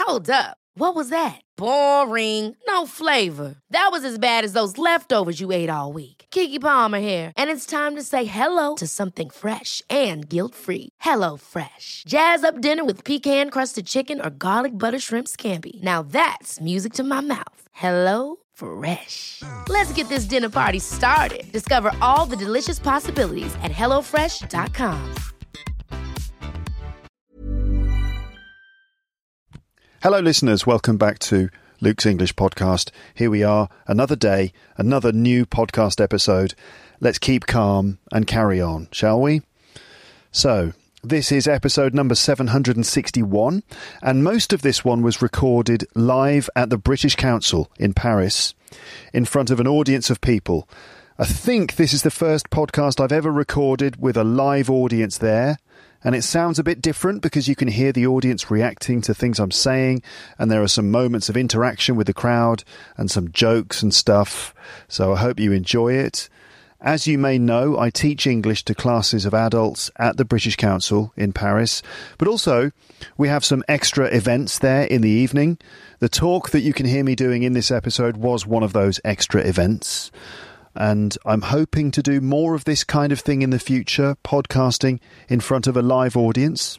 Hold up. What was that? Boring. No flavor. That was as bad as those leftovers you ate all week. Keke Palmer here, and it's time to say hello to something fresh and guilt-free. Hello Fresh. Jazz up dinner with pecan-crusted chicken or garlic butter shrimp scampi. Now that's music to my mouth. Hello Fresh. Let's get this dinner party started. Discover all the delicious possibilities at hellofresh.com. Hello listeners, welcome back to Luke's English Podcast. Here we are, another day, another new podcast episode. Let's keep calm and carry on, shall we? So, this is episode number 761, and most of this one was recorded live at the British Council in Paris, in front of an audience of people. I think this is the first podcast I've ever recorded with a live audience there. And it sounds a bit different because you can hear the audience reacting to things I'm saying, and there are some moments of interaction with the crowd and some jokes and stuff. So I hope you enjoy it. As you may know, I teach English to classes of adults at the British Council in Paris, but also we have some extra events there in the evening. The talk that you can hear me doing in this episode was one of those extra events. And I'm hoping to do more of this kind of thing in the future, podcasting in front of a live audience.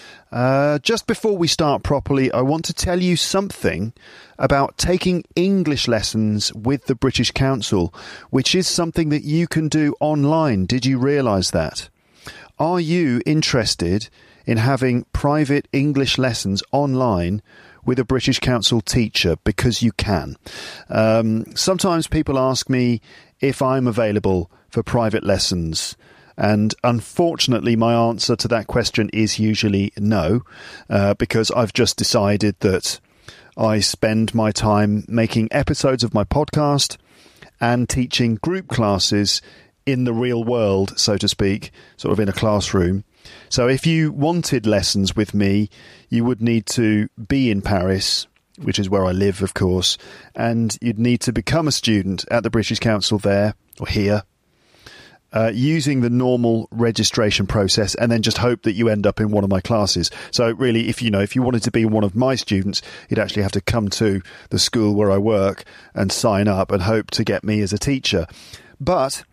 Just before we start properly, I want to tell you something about taking English lessons with the British Council, which is something that you can do online. Did you realise that? Are you interested in having private English lessons online with a British Council teacher? Because you can. Sometimes people ask me if I'm available for private lessons. And unfortunately, my answer to that question is usually no, because I've just decided that I spend my time making episodes of my podcast and teaching group classes in the real world, so to speak, sort of in a classroom. So if you wanted lessons with me, you would need to be in Paris, which is where I live, of course, and you'd need to become a student at the British Council there, or here, using the normal registration process, and then just hope that you end up in one of my classes. So really, if you wanted to be one of my students, you'd actually have to come to the school where I work and sign up and hope to get me as a teacher. But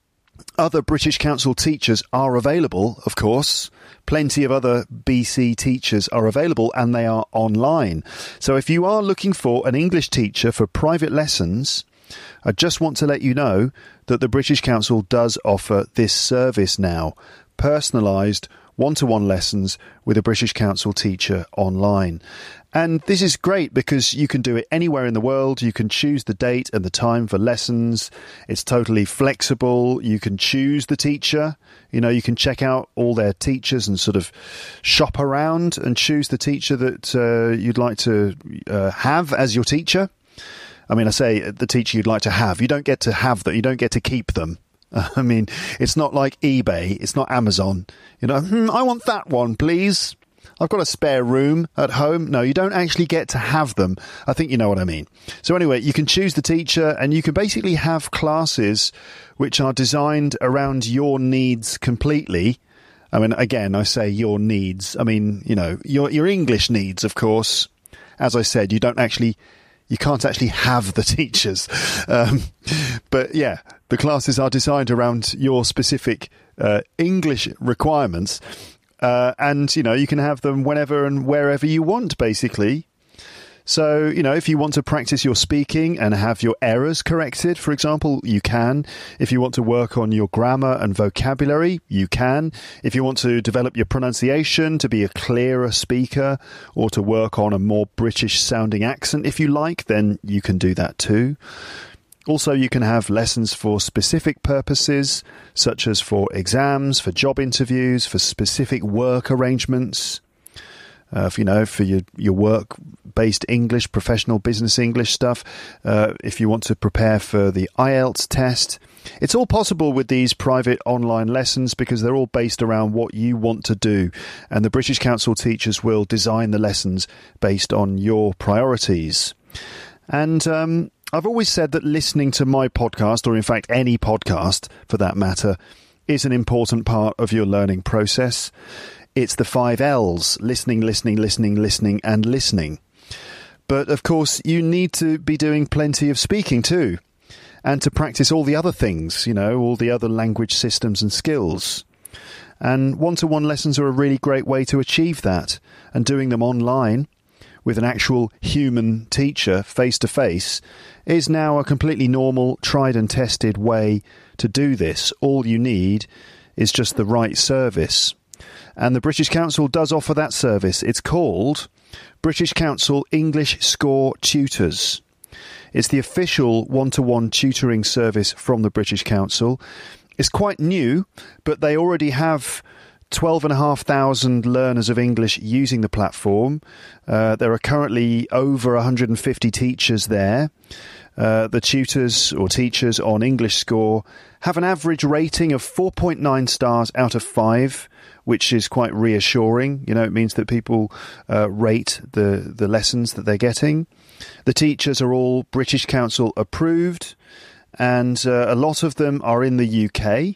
other British Council teachers are available, of course. Plenty of other BC teachers are available, and they are online. So if you are looking for an English teacher for private lessons, I just want to let you know that the British Council does offer this service now, personalised one-to-one lessons with a British Council teacher online. And this is great because you can do it anywhere in the world. You can choose the date and the time for lessons. It's totally flexible. You can choose the teacher. You can check out all their teachers and sort of shop around and choose the teacher that you'd like to have as your teacher. I mean, I say the teacher you'd like to have. You don't get to have them. You don't get to keep them. I mean, it's not like eBay. It's not Amazon. I want that one, please. I've got a spare room at home. No, you don't actually get to have them. I think you know what I mean. So anyway, you can choose the teacher, and you can basically have classes which are designed around your needs completely. I mean, again, I say your needs. I mean, your English needs, of course. As I said, you can't actually have the teachers. But yeah, the classes are designed around your specific English requirements. And, you can have them whenever and wherever you want, basically. So, if you want to practice your speaking and have your errors corrected, for example, you can. If you want to work on your grammar and vocabulary, you can. If you want to develop your pronunciation to be a clearer speaker, or to work on a more British-sounding accent, if you like, then you can do that too. Also, you can have lessons for specific purposes, such as for exams, for job interviews, for specific work arrangements. For your work-based English, professional business English stuff, if you want to prepare for the IELTS test. It's all possible with these private online lessons because they're all based around what you want to do. And the British Council teachers will design the lessons based on your priorities. And I've always said that listening to my podcast, or in fact any podcast for that matter, is an important part of your learning process. It's the 5 L's: listening, listening, listening, listening, and listening. But of course, you need to be doing plenty of speaking too, and to practice all the other things, all the other language systems and skills. And one-to-one lessons are a really great way to achieve that, and doing them online with an actual human teacher face-to-face is now a completely normal, tried and tested way to do this. All you need is just the right service. And the British Council does offer that service. It's called British Council English Score Tutors. It's the official one-to-one tutoring service from the British Council. It's quite new, but they already have 12,500 learners of English using the platform. There are currently over 150 teachers there. The tutors or teachers on English Score have an average rating of 4.9 stars out of 5, which is quite reassuring. It means that people rate the lessons that they're getting. The teachers are all British Council approved, and a lot of them are in the UK.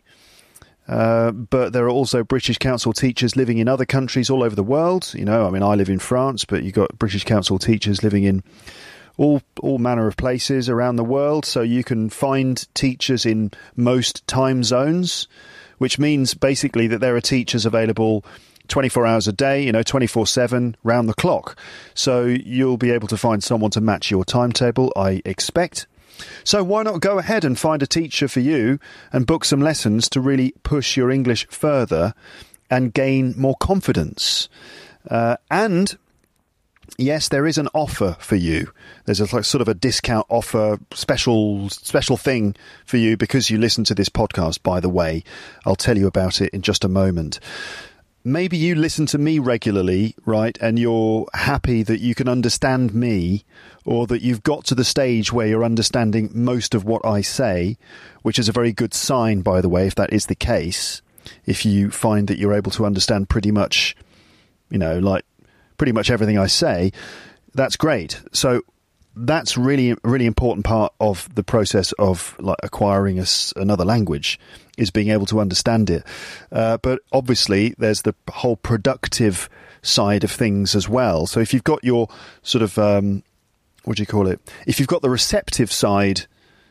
But there are also British Council teachers living in other countries all over the world. I live in France, but you've got British Council teachers living in all manner of places around the world. So you can find teachers in most time zones, which means basically that there are teachers available 24 hours a day, 24/7, round the clock. So you'll be able to find someone to match your timetable, I expect. So why not go ahead and find a teacher for you and book some lessons to really push your English further and gain more confidence. And yes, there is an offer for you. There's sort of a discount offer, special thing for you because you listen to this podcast, by the way. I'll tell you about it in just a moment. Maybe you listen to me regularly, right, and you're happy that you can understand me, or that you've got to the stage where you're understanding most of what I say, which is a very good sign, by the way, if that is the case. If you find that you're able to understand pretty much, pretty much everything I say, that's great. So that's really, really important part of the process of acquiring another language, is being able to understand it. But obviously there's the whole productive side of things as well. So if you've got your sort of, if you've got the receptive side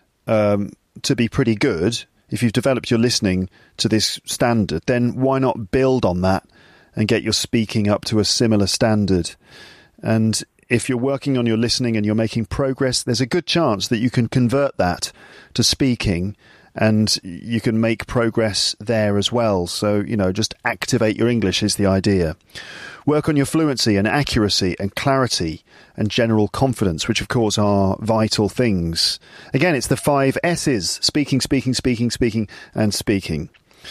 to be pretty good, if you've developed your listening to this standard, then why not build on that and get your speaking up to a similar standard? And if you're working on your listening and you're making progress, there's a good chance that you can convert that to speaking, and you can make progress there as well. So, just activate your English is the idea. Work on your fluency and accuracy and clarity and general confidence, which of course are vital things. Again, it's the 5 S's: speaking, speaking, speaking, speaking, and speaking.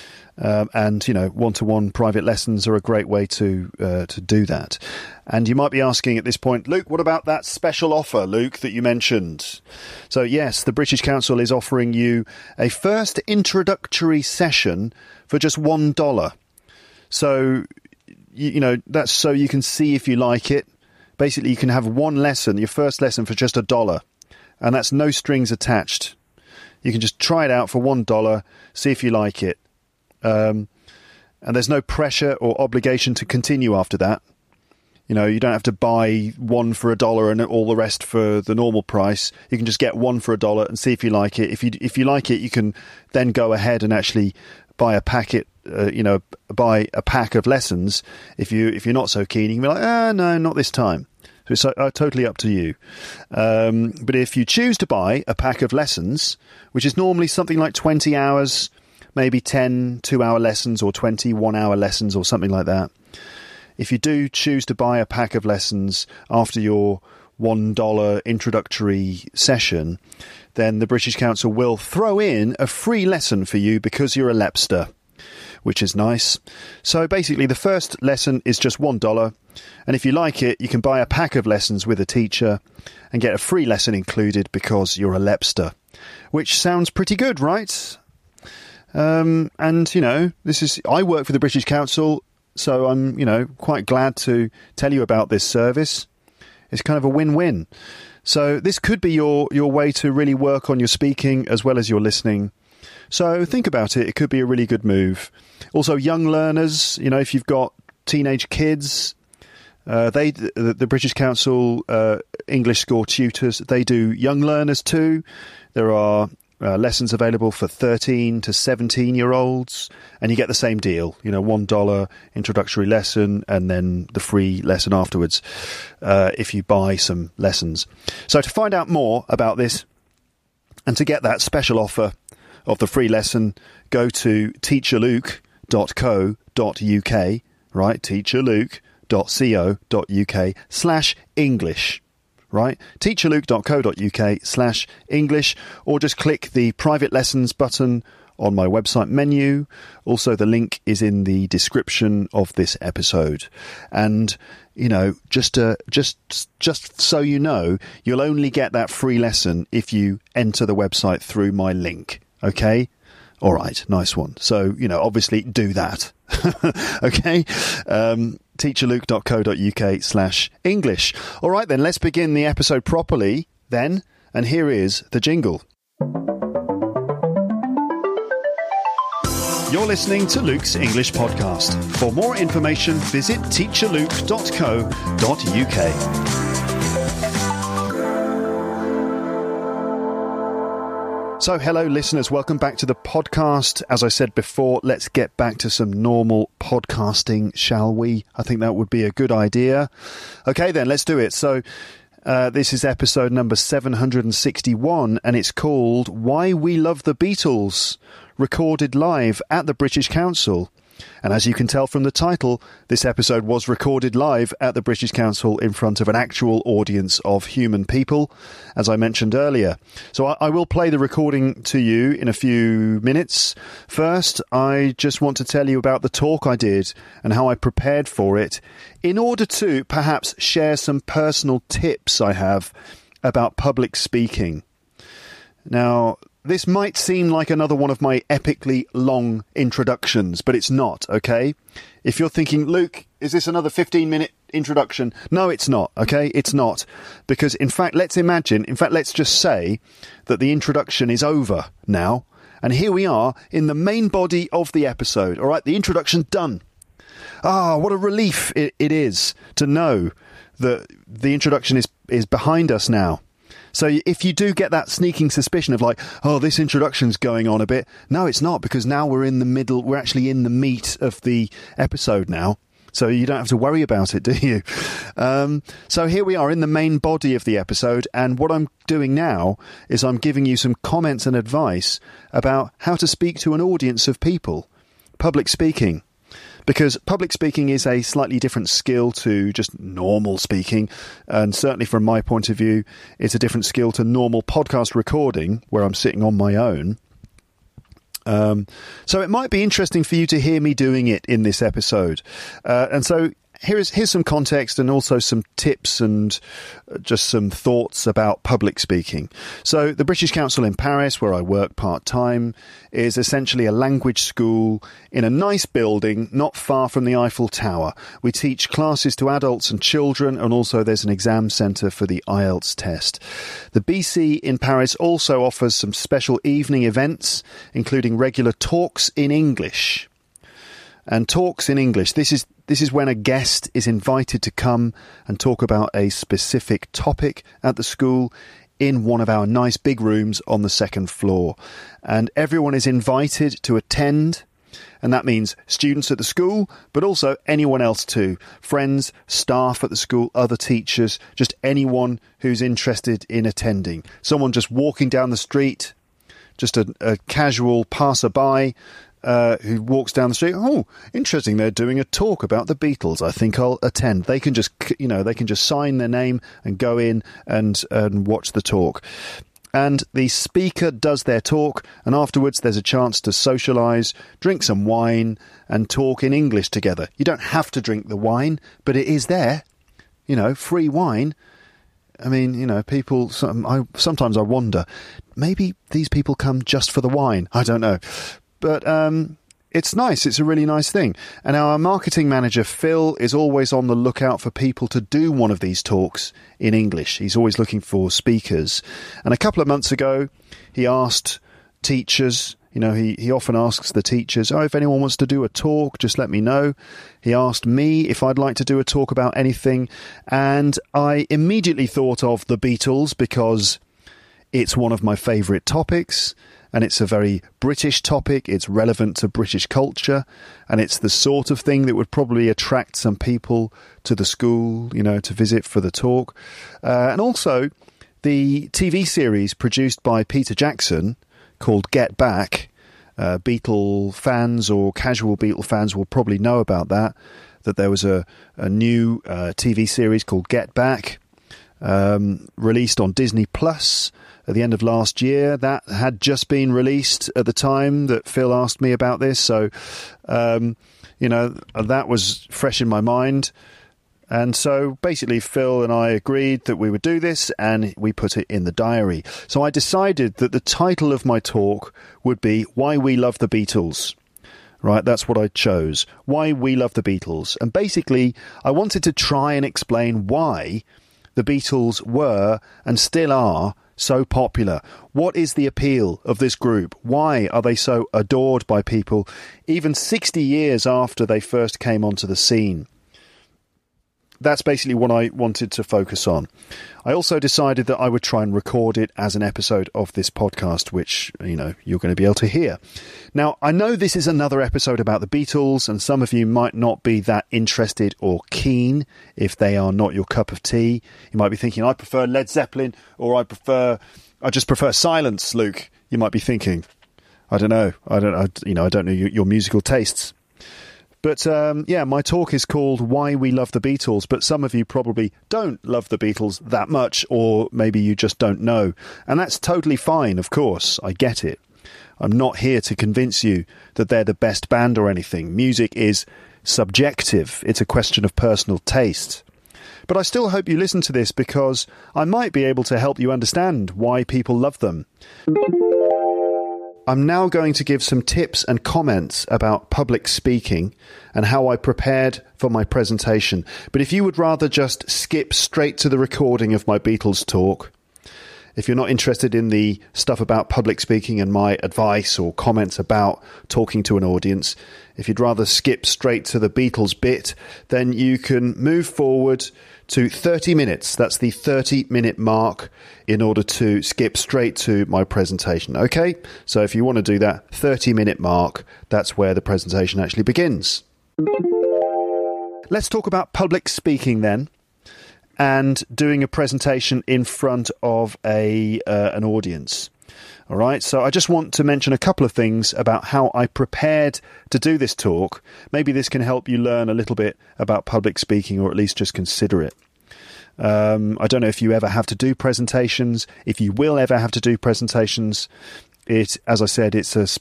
And one-to-one private lessons are a great way to do that. And you might be asking at this point, Luke, what about that special offer, Luke, that you mentioned? So yes, the British Council is offering you a first introductory session for just $1. So that's so you can see if you like it. Basically, you can have one lesson, your first lesson, for just $1, and that's no strings attached. You can just try it out for $1, see if you like it. And there's no pressure or obligation to continue after that. You don't have to buy one for $1 and all the rest for the normal price. You can just get one for $1 and see if you like it. If you like it, you can then go ahead and actually buy a packet. Buy a pack of lessons. If you're not so keen, you can be like, no, not this time. So it's totally up to you. But if you choose to buy a pack of lessons, which is normally something like 20 hours. Maybe 10 2-hour lessons or 20 1-hour lessons or something like that. If you do choose to buy a pack of lessons after your $1 introductory session, then the British Council will throw in a free lesson for you because you're a Lepster, which is nice. So basically the first lesson is just $1, and if you like it, you can buy a pack of lessons with a teacher and get a free lesson included because you're a Lepster, which sounds pretty good, right? And I work for the British Council, so I'm, quite glad to tell you about this service. It's kind of a win-win. So this could be your way to really work on your speaking as well as your listening. So think about it. It could be a really good move. Also, young learners, if you've got teenage kids, The British Council English Score tutors, they do young learners too. There are lessons available for 13 to 17-year-olds, and you get the same deal, $1 introductory lesson and then the free lesson afterwards if you buy some lessons. So to find out more about this and to get that special offer of the free lesson, go to teacherluke.co.uk, right? teacherluke.co.uk/English. Right, teacherluke.co.uk/English, or just click the private lessons button on my website menu. Also, the link is in the description of this episode. And, just so you know, you'll only get that free lesson if you enter the website through my link. Okay? All right, nice one. So, obviously do that. Okay? teacherluke.co.uk/English. All right, then, let's begin the episode properly then. And here is the jingle. You're listening to Luke's English Podcast. For more information, visit teacherluke.co.uk. So, hello listeners, welcome back to the podcast. As I said before, let's get back to some normal podcasting, shall we? I think that would be a good idea. Okay then, let's do it. So, this is episode number 761, and it's called Why We Love the Beatles, recorded live at the British Council. And as you can tell from the title, this episode was recorded live at the British Council in front of an actual audience of human people, as I mentioned earlier. So I will play the recording to you in a few minutes. First, I just want to tell you about the talk I did and how I prepared for it, in order to perhaps share some personal tips I have about public speaking. Now, this might seem like another one of my epically long introductions, but it's not, okay? If you're thinking, Luke, is this another 15-minute introduction? No, it's not, okay? It's not. Because, let's just say that the introduction is over now, and here we are in the main body of the episode, all right? The introduction done. Ah, what a relief it is to know that the introduction is behind us now. So if you do get that sneaking suspicion of like, oh, this introduction's going on a bit. No, it's not, because now we're actually in the meat of the episode now. So you don't have to worry about it, do you? So here we are in the main body of the episode. And what I'm doing now is I'm giving you some comments and advice about how to speak to an audience of people. Public speaking. Because public speaking is a slightly different skill to just normal speaking. And certainly from my point of view, it's a different skill to normal podcast recording, where I'm sitting on my own. So it might be interesting for you to hear me doing it in this episode. And so here's some context and also some tips and just some thoughts about public speaking. So the British Council in Paris, where I work part-time, is essentially a language school in a nice building not far from the Eiffel Tower. We teach classes to adults and children, and also there's an exam centre for the IELTS test. The BC in Paris also offers some special evening events, including regular talks in English. And talks in English, this is when a guest is invited to come and talk about a specific topic at the school in one of our nice big rooms on the second floor. And everyone is invited to attend, and that means students at the school, but also anyone else too. Friends, staff at the school, other teachers, just anyone who's interested in attending. Someone just walking down the street, just a casual passerby, who walks down the street. Oh, interesting. They're doing a talk about the Beatles. I think I'll attend. They can just, sign their name and go in and watch the talk. And the speaker does their talk, and afterwards there's a chance to socialise, drink some wine, and talk in English together. You don't have to drink the wine, but it is there. Free wine. I mean, people, sometimes I wonder, maybe these people come just for the wine. I don't know. But it's nice. It's a really nice thing. And our marketing manager, Phil, is always on the lookout for people to do one of these talks in English. He's always looking for speakers. And a couple of months ago, he asked teachers You know, he often asks the teachers, if anyone wants to do a talk, just let me know. He asked me if I'd like to do a talk about anything, and I immediately thought of the Beatles because it's one of my favourite topics, and it's a very British topic. It's relevant to British culture, and it's the sort of thing that would probably attract some people to the school, you know, to visit for the talk. And also, the TV series produced by Peter Jackson called Get Back. Beatle fans or casual Beatle fans will probably know about that there was a new TV series called Get Back, released on Disney Plus at the end of last year. That had just been released at the time that Phil asked me about this, so you know, that was fresh in my mind. And so basically Phil and I agreed that we would do this, and we put it in the diary. So I decided that the title of my talk would be Why We Love the Beatles. Right, that's what I chose. Why We Love the Beatles. And basically I wanted to try and explain why the Beatles were and still are so popular. What is the appeal of this group? Why are they so adored by people even 60 years after they first came onto the scene? That's basically what I wanted to focus on. I also decided that I would try and record it as an episode of this podcast, which, you know, you're going to be able to hear. Now, I know this is another episode about the Beatles, and some of you might not be that interested or keen if they are not your cup of tea. You might be thinking, I prefer Led Zeppelin, or I just prefer silence, Luke. You might be thinking, I don't know. I don't know your musical tastes. But, my talk is called Why We Love the Beatles, but some of you probably don't love the Beatles that much, or maybe you just don't know. And that's totally fine, of course. I get it. I'm not here to convince you that they're the best band or anything. Music is subjective. It's a question of personal taste. But I still hope you listen to this, because I might be able to help you understand why people love them. I'm now going to give some tips and comments about public speaking and how I prepared for my presentation. But if you would rather just skip straight to the recording of my Beatles talk, if you're not interested in the stuff about public speaking and my advice or comments about talking to an audience, if you'd rather skip straight to the Beatles bit, then you can move forward to 30 minutes. That's the 30-minute mark in order to skip straight to my presentation. Okay? So if you want to do that 30-minute mark, that's where the presentation actually begins. Let's talk about public speaking then, and doing a presentation in front of an audience. All right, so I just want to mention a couple of things about how I prepared to do this talk. Maybe this can help you learn a little bit about public speaking, or at least just consider it. I don't know if you ever have to do presentations, if you will ever have to do presentations. As I said, it's a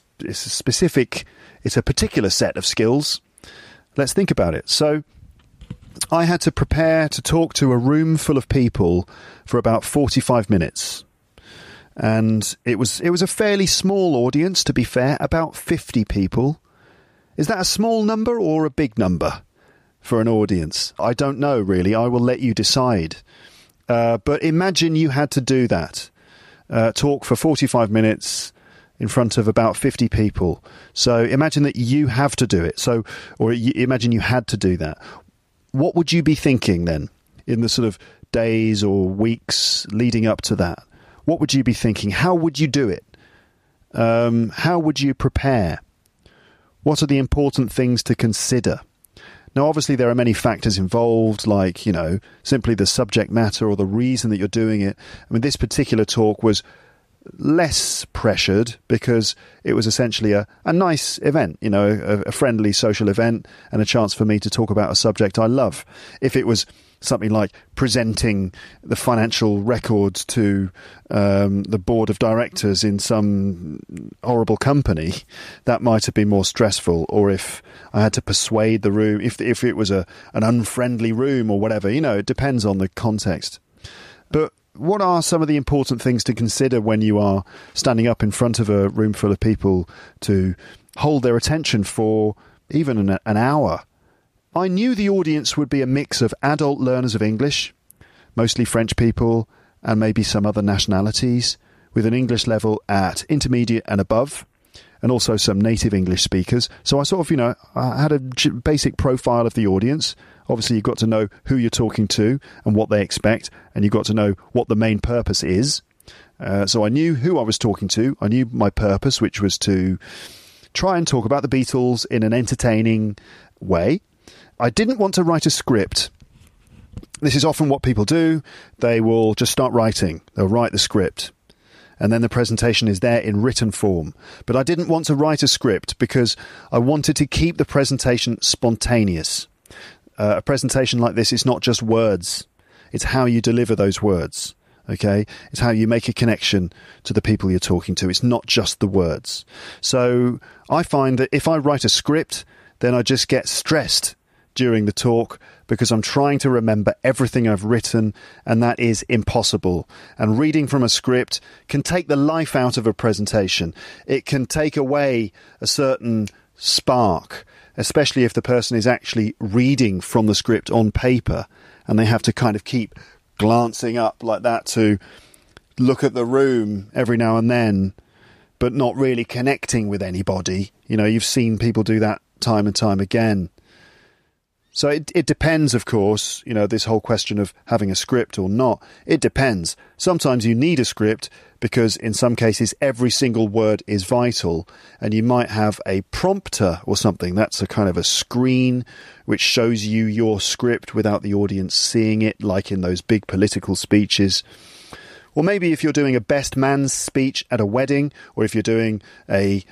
particular set of skills. Let's think about it. So I had to prepare to talk to a room full of people for about 45 minutes. And it was a fairly small audience, to be fair, about 50 people. Is that a small number or a big number for an audience? I don't know, really. I will let you decide. But imagine you had to do that. Talk for 45 minutes in front of about 50 people. So imagine that you have to do it. Imagine you had to do that. What would you be thinking then in the sort of days or weeks leading up to that? What would you be thinking? How would you do it? How would you prepare? What are the important things to consider? Now, obviously, there are many factors involved, like, simply the subject matter or the reason that you're doing it. I mean, this particular talk was less pressured because it was essentially a nice event, a friendly social event and a chance for me to talk about a subject I love. If it was something like presenting the financial records to the board of directors in some horrible company, that might have been more stressful. Or if I had to persuade the room, if it was an unfriendly room or whatever, it depends on the context. But what are some of the important things to consider when you are standing up in front of a room full of people to hold their attention for even an hour? I knew the audience would be a mix of adult learners of English, mostly French people, and maybe some other nationalities, with an English level at intermediate and above. and also some native English speakers. So I sort of, I had a basic profile of the audience. Obviously, you've got to know who you're talking to and what they expect, and you've got to know what the main purpose is. So I knew who I was talking to. I knew my purpose, which was to try and talk about the Beatles in an entertaining way. I didn't want to write a script. This is often what people do. They will just start writing. They'll write the script. And then the presentation is there in written form. But I didn't want to write a script because I wanted to keep the presentation spontaneous. A presentation like this is not just words. It's how you deliver those words. Okay? It's how you make a connection to the people you're talking to. It's not just the words. So I find that if I write a script, then I just get stressed during the talk because I'm trying to remember everything I've written, and that is impossible. And reading from a script can take the life out of a presentation. It can take away a certain spark, especially if the person is actually reading from the script on paper and they have to kind of keep glancing up like that to look at the room every now and then, but not really connecting with anybody. You've seen people do that time and time again. So it depends, of course, this whole question of having a script or not. It depends. Sometimes you need a script because in some cases every single word is vital, and you might have a prompter or something. That's a kind of a screen which shows you your script without the audience seeing it, like in those big political speeches. Or maybe if you're doing a best man's speech at a wedding, or if you're doing like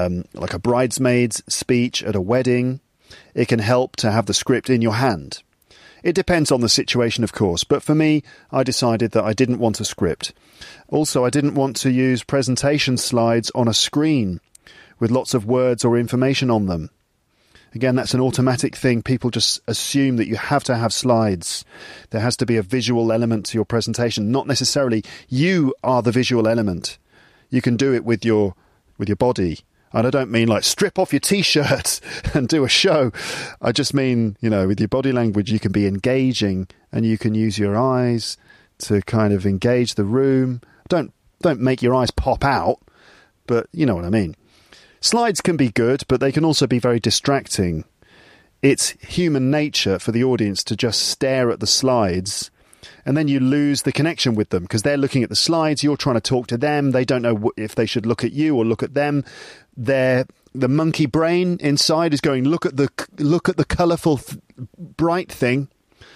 a bridesmaid's speech at a wedding, it can help to have the script in your hand. It depends on the situation, of course, but for me, I decided that I didn't want a script. Also, I didn't want to use presentation slides on a screen with lots of words or information on them. Again, that's an automatic thing. People just assume that you have to have slides. There has to be a visual element to your presentation. Not necessarily you are the visual element. You can do it with your body. And I don't mean like strip off your T-shirt and do a show. I just mean, with your body language, you can be engaging and you can use your eyes to kind of engage the room. Don't make your eyes pop out, but you know what I mean. Slides can be good, but they can also be very distracting. It's human nature for the audience to just stare at the slides, and then you lose the connection with them because they're looking at the slides, you're trying to talk to them, they don't know if they should look at you or look at them. The monkey brain inside is going, look at the colourful, bright thing.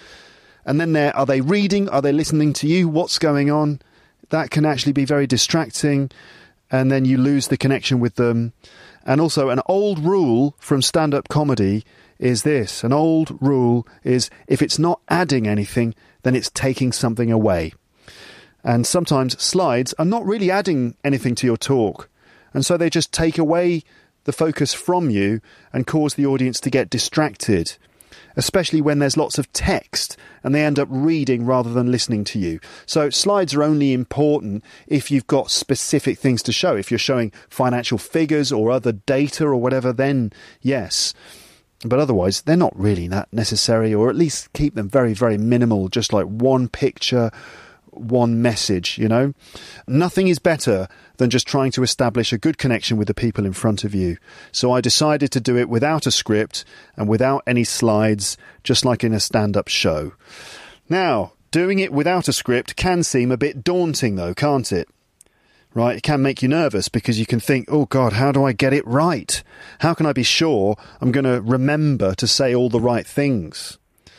And then are they reading? Are they listening to you? What's going on? That can actually be very distracting, and then you lose the connection with them. And also, an old rule from stand-up comedy is this. An old rule is if it's not adding anything, then it's taking something away. And sometimes slides are not really adding anything to your talk. And so they just take away the focus from you and cause the audience to get distracted, especially when there's lots of text and they end up reading rather than listening to you. So slides are only important if you've got specific things to show. If you're showing financial figures or other data or whatever, then yes. But otherwise, they're not really that necessary, or at least keep them very, very minimal, just like one picture, one message, Nothing is better than just trying to establish a good connection with the people in front of you. So I decided to do it without a script and without any slides, just like in a stand-up show. Now, doing it without a script can seem a bit daunting though, can't it? Right? It can make you nervous because you can think, oh God, how do I get it right? How can I be sure I'm going to remember to say all the right things?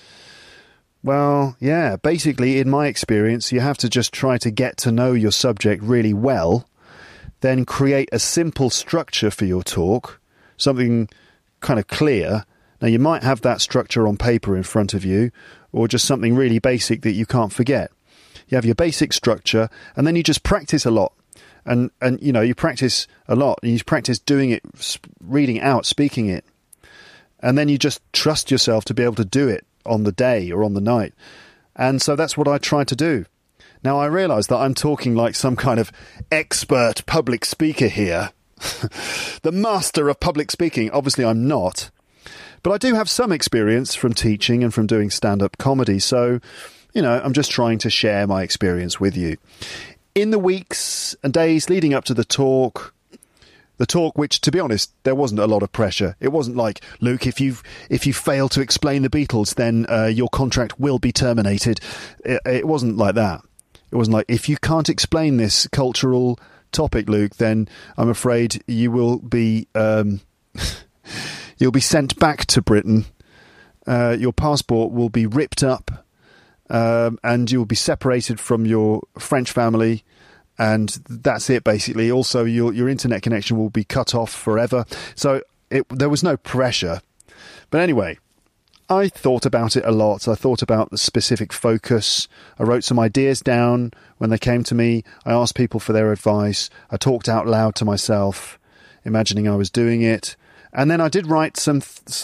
Well, yeah, basically, in my experience, you have to just try to get to know your subject really well, then create a simple structure for your talk, something kind of clear. Now, you might have that structure on paper in front of you, or just something really basic that you can't forget. You have your basic structure, and then you just practice a lot. And you practice a lot, and you practice doing it, reading out, speaking it. And then you just trust yourself to be able to do it on the day or on the night. And so that's what I try to do. Now, I realise that I'm talking like some kind of expert public speaker here. The master of public speaking. Obviously, I'm not. But I do have some experience from teaching and from doing stand-up comedy. So, I'm just trying to share my experience with you. In the weeks and days leading up to the talk, the talk, which, to be honest, there wasn't a lot of pressure. It wasn't like, Luke, if you fail to explain the Beatles, then your contract will be terminated. It wasn't like that. It wasn't like, if you can't explain this cultural topic, Luke, then I'm afraid you will be you'll be sent back to Britain. Your passport will be ripped up, and you'll be separated from your French family. And that's it, basically. Also, your internet connection will be cut off forever. So there was no pressure. But anyway, I thought about it a lot. I thought about the specific focus. I wrote some ideas down when they came to me. I asked people for their advice. I talked out loud to myself, imagining I was doing it. And then I did write some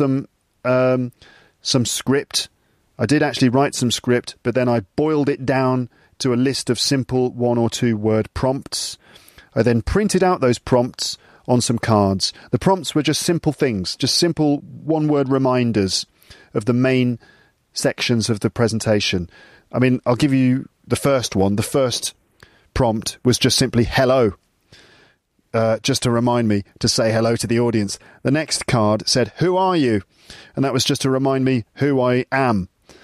script. I did actually write some script, but then I boiled it down to a list of simple 1 or 2 word prompts. I then printed out those prompts on some cards. The prompts were just simple things, just simple 1 word reminders of the main sections of the presentation. I mean, I'll give you the first one. The first prompt was just simply hello, just to remind me to say hello to the audience. The next card said, who are you? And that was just to remind me who I am.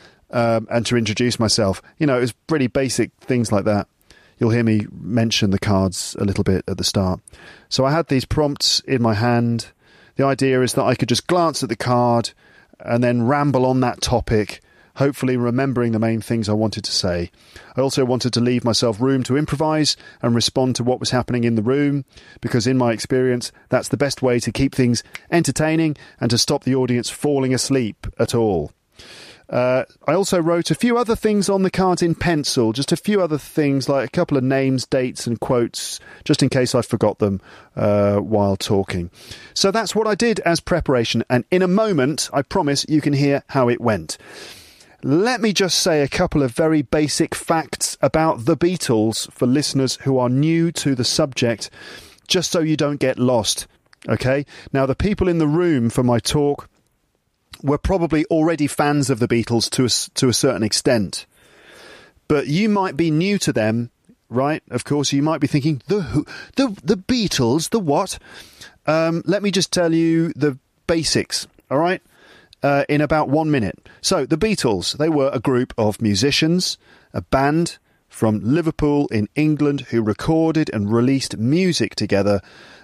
And to introduce myself. You know, it was pretty basic things like that. You'll hear me mention the cards a little bit at the start. So I had these prompts in my hand. The idea is that I could just glance at the card and then ramble on that topic, hopefully remembering the main things I wanted to say. I also wanted to leave myself room to improvise and respond to what was happening in the room, because in my experience, that's the best way to keep things entertaining and to stop the audience falling asleep at all. I also wrote a few other things on the cards in pencil, just a few other things like a couple of names, dates and quotes, just in case I forgot them while talking. So that's what I did as preparation, and in a moment, I promise you can hear how it went. Let me just say a couple of very basic facts about the Beatles for listeners who are new to the subject, just so you don't get lost, okay? Now, the people in the room for my talk were probably already fans of the Beatles to a certain extent. But you might be new to them, right? Of course, you might be thinking, the Beatles, the what? Let me just tell you the basics, all right? In about 1 minute. So, the Beatles, they were a group of musicians, a band from Liverpool in England who recorded and released music together,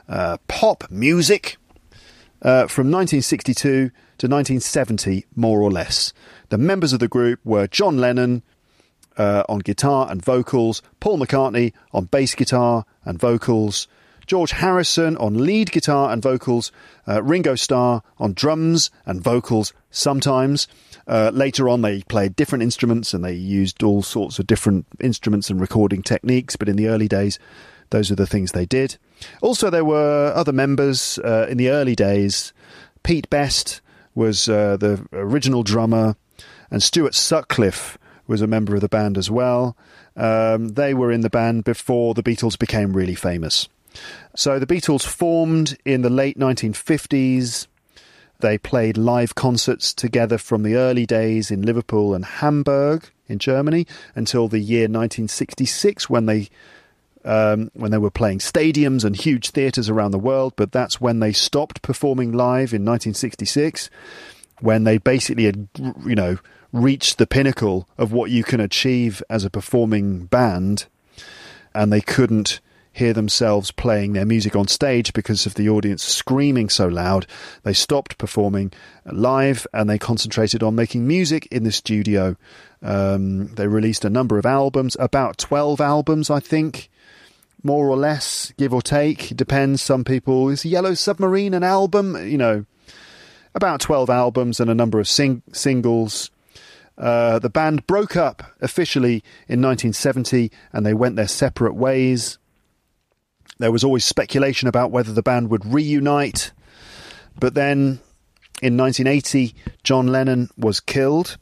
pop music, from 1962 to 1970, more or less. The members of the group were John Lennon on guitar and vocals, Paul McCartney on bass guitar and vocals, George Harrison on lead guitar and vocals, Ringo Starr on drums and vocals sometimes. Later on, they played different instruments and they used all sorts of different instruments and recording techniques, but in the early days, those are the things they did. Also, there were other members in the early days. Pete Best was the original drummer, and Stuart Sutcliffe was a member of the band as well. They were in the band before the Beatles became really famous. So the Beatles formed in the late 1950s. They played live concerts together from the early days in Liverpool and Hamburg in Germany until the year 1966 when they were playing stadiums and huge theatres around the world. But that's when they stopped performing live in 1966, when they basically had, reached the pinnacle of what you can achieve as a performing band, and they couldn't hear themselves playing their music on stage because of the audience screaming so loud. They stopped performing live and they concentrated on making music in the studio. They released a number of albums, about 12 albums, I think, more or less, give or take. It depends. Some people, is Yellow Submarine an album? About 12 albums and a number of singles. The band broke up officially in 1970 and they went their separate ways. There was always speculation about whether the band would reunite. But then in 1980, John Lennon was killed,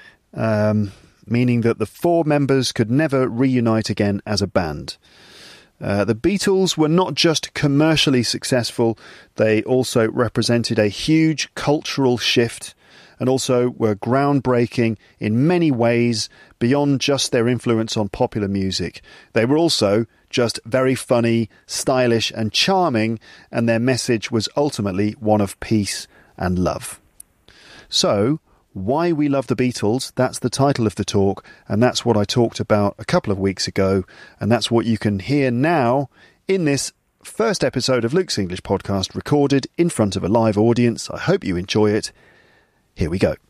meaning that the four members could never reunite again as a band. The Beatles were not just commercially successful, they also represented a huge cultural shift and also were groundbreaking in many ways beyond just their influence on popular music. They were also just very funny, stylish and charming, and their message was ultimately one of peace and love. So, Why We Love the Beatles, that's the title of the talk, and that's what I talked about a couple of weeks ago, and that's what you can hear now in this first episode of Luke's English Podcast, recorded in front of a live audience. I hope you enjoy it. Here we go.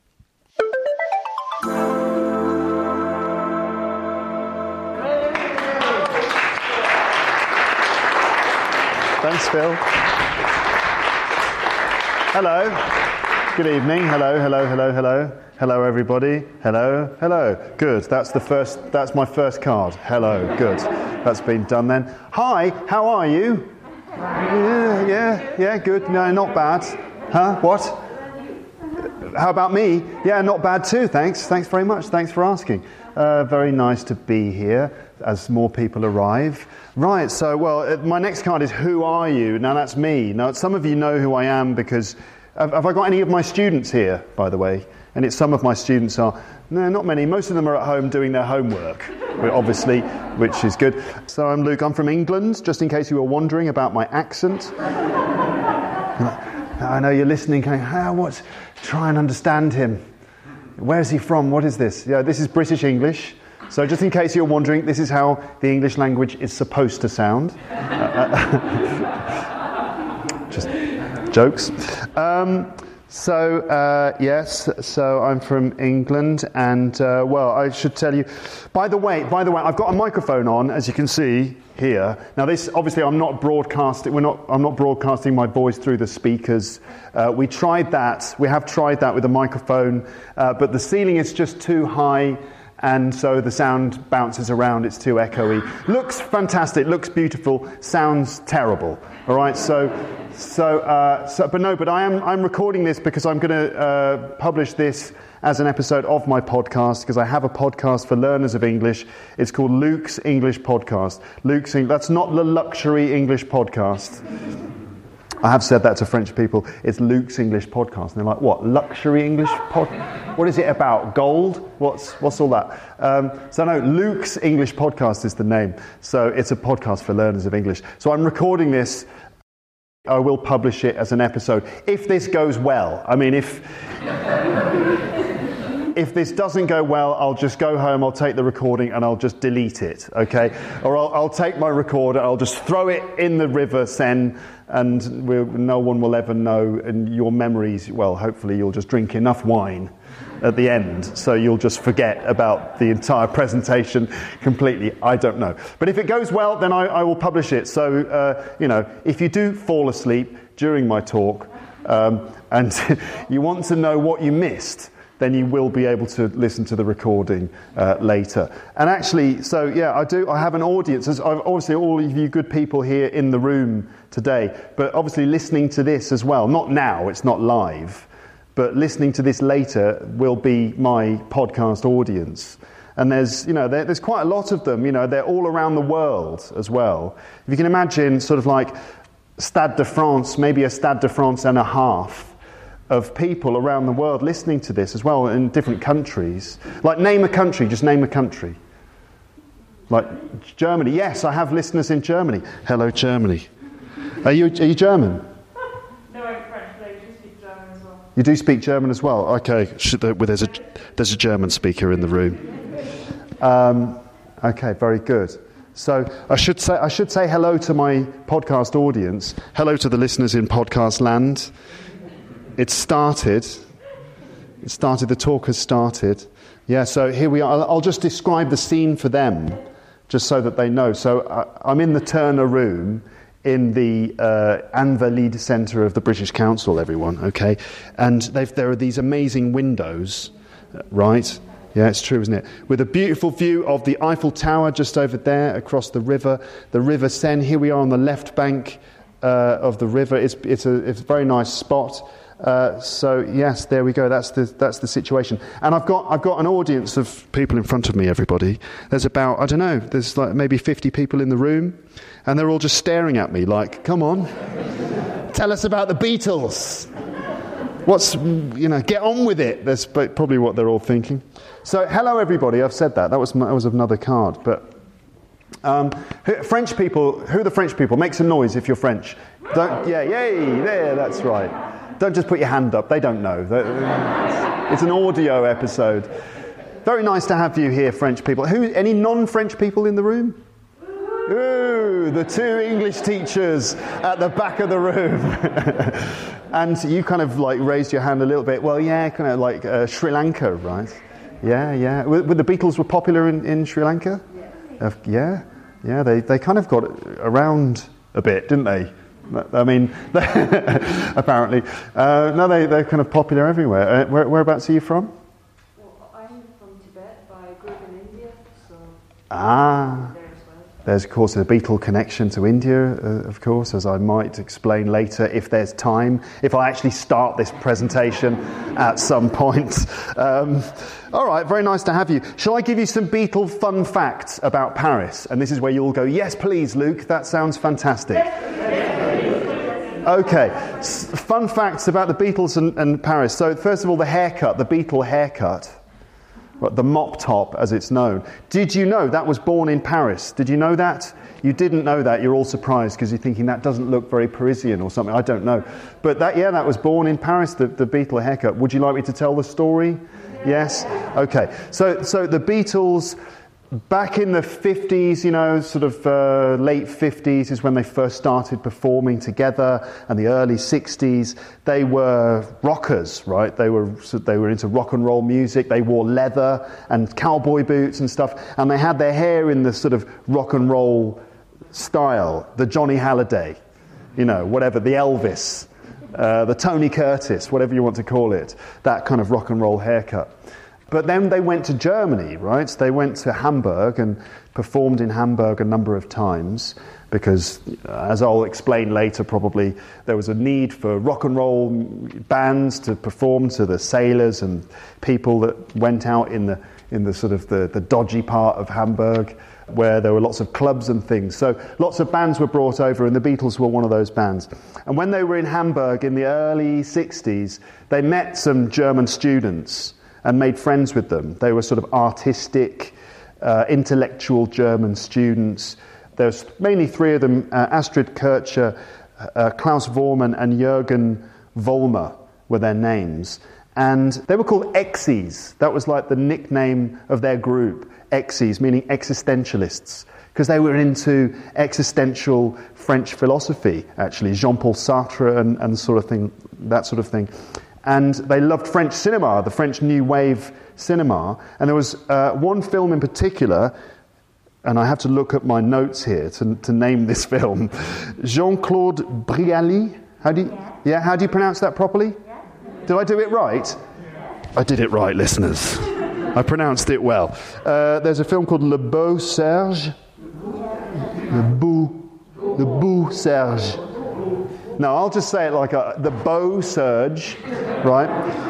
Thanks, Phil. Hello. Good evening. Hello, hello, hello, hello. Hello, everybody. Hello, hello. Good. That's my first card. Hello. Good. That's been done then. Hi. How are you? Yeah. Good. No, not bad. Huh? What? How about me? Yeah, not bad too. Thanks. Thanks very much. Thanks for asking. Very nice to be here as more people arrive. Right, so, my next card is Who Are You? Now, that's me. Now, some of you know who I am because... Have I got any of my students here, by the way? And some of my students are... No, not many. Most of them are at home doing their homework, obviously, which is good. So I'm Luke. I'm from England, just in case you were wondering about my accent. I know you're listening, going, what? Try and understand him. Where is he from? What is this? Yeah, this is British English. So just in case you're wondering, this is how the English language is supposed to sound. Just jokes. Yes, so I'm from England, and I should tell you. By the way, I've got a microphone on, as you can see here. Now, this obviously I'm not broadcasting. I'm not broadcasting my voice through the speakers. We tried that. We have tried that with a microphone, but the ceiling is just too high. And so the sound bounces around, it's too echoey. Looks fantastic, looks beautiful, sounds terrible. All right, but I'm recording this because I'm going to publish this as an episode of my podcast, because I have a podcast for learners of English. It's called Luke's English Podcast. That's not the luxury English podcast. I have said that to French people. It's Luke's English Podcast. And they're like, what, luxury English podcast? What is it about? Gold? What's all that? No, Luke's English Podcast is the name. So it's a podcast for learners of English. So I'm recording this. I will publish it as an episode. If this goes well. I mean, if this doesn't go well, I'll just go home, I'll take the recording and I'll just delete it, okay? Or I'll take my recorder, I'll just throw it in the River Seine, and no one will ever know, and your memories, hopefully you'll just drink enough wine at the end, so you'll just forget about the entire presentation completely. I don't know. But if it goes well, then I will publish it. So, if you do fall asleep during my talk, and you want to know what you missed, then you will be able to listen to the recording later. And actually, I have an audience. There's obviously all of you good people here in the room today, but obviously listening to this as well. Not now, it's not live, but listening to this later will be my podcast audience. And there's quite a lot of them. They're all around the world as well. If you can imagine, sort of like Stade de France, maybe a Stade de France and a half of people around the world listening to this as well in different countries. Like, name a country, just name a country. Like Germany. Yes, I have listeners in Germany. Hello, Germany. Are you German? No, I'm French, but I do speak German as well. You do speak German as well? Okay, there's a German speaker in the room. Okay, very good. So I should say hello to my podcast audience. Hello to the listeners in podcast land. It started. The talk has started. Yeah, so here we are. I'll just describe the scene for them, just so that they know. So I'm in the Turner Room in the Invalides Centre of the British Council, everyone, okay? And there are these amazing windows, right? Yeah, it's true, isn't it? With a beautiful view of the Eiffel Tower just over there across the River Seine. Here we are on the left bank of the river. It's a very nice spot. So yes, there we go. That's the situation. And I've got an audience of people in front of me. Everybody. There's about, I don't know. There's like maybe 50 people in the room, and they're all just staring at me like, "Come on, tell us about the Beatles. Get on with it." That's probably what they're all thinking. So hello everybody. I've said that. That was another card, but French people, who are the French people? Make some noise if you're French. Yay, there, that's right. Don't just put your hand up, they don't know. It's an audio episode. Very nice to have you here, French people. Any non-French people in the room? Ooh, the two English teachers at the back of the room. And you kind of like raised your hand a little bit. Well, yeah, kind of like Sri Lanka, right? Yeah. Were the Beatles were popular in Sri Lanka? Yeah. They kind of got around a bit, didn't they? I mean, apparently. No, they're kind of popular everywhere. Whereabouts are you from? Well, I'm from Tibet, but I grew up in India, so there as well. There's, of course, a Beatle connection to India, of course, as I might explain later if there's time, if I actually start this presentation at some point. All right, very nice to have you. Shall I give you some Beatle fun facts about Paris? And this is where you all go, yes, please, Luke, that sounds fantastic. Okay, fun facts about the Beatles and Paris. So, first of all, the haircut, the Beatle haircut. The mop top, as it's known. Did you know that was born in Paris? Did you know that? You didn't know that. You're all surprised because you're thinking that doesn't look very Parisian or something. I don't know. But that was born in Paris, the Beatle haircut. Would you like me to tell the story? Yes? Okay. So the Beatles, back in the 50s, sort of late 50s is when they first started performing together, and the early 60s, they were rockers, right? They were into rock and roll music. They wore leather and cowboy boots and stuff, and they had their hair in the sort of rock and roll style, the Johnny Hallyday, whatever, the Elvis, the Tony Curtis, whatever you want to call it, that kind of rock and roll haircut. But then they went to Germany, right? They went to Hamburg and performed in Hamburg a number of times because, as I'll explain later probably, there was a need for rock and roll bands to perform to the sailors and people that went out in the sort of the dodgy part of Hamburg where there were lots of clubs and things. So lots of bands were brought over, and the Beatles were one of those bands. And when they were in Hamburg in the early 60s, they met some German students and made friends with them. They were sort of artistic, intellectual German students. There's mainly three of them, Astrid Kircher, Klaus Voormann and Jürgen Vollmer were their names. And they were called Exes. That was like the nickname of their group, Exes, meaning existentialists, because they were into existential French philosophy, actually, Jean-Paul Sartre and sort of thing, that sort of thing. And they loved French cinema, the French New Wave cinema. And there was one film in particular, and I have to look at my notes here to name this film. Jean-Claude Brialy. How do you pronounce that properly? Did I do it right? I did it right, listeners. I pronounced it well. There's a film called Le Beau Serge. Le Beau Serge. No, I'll just say it like the Beau Serge, right?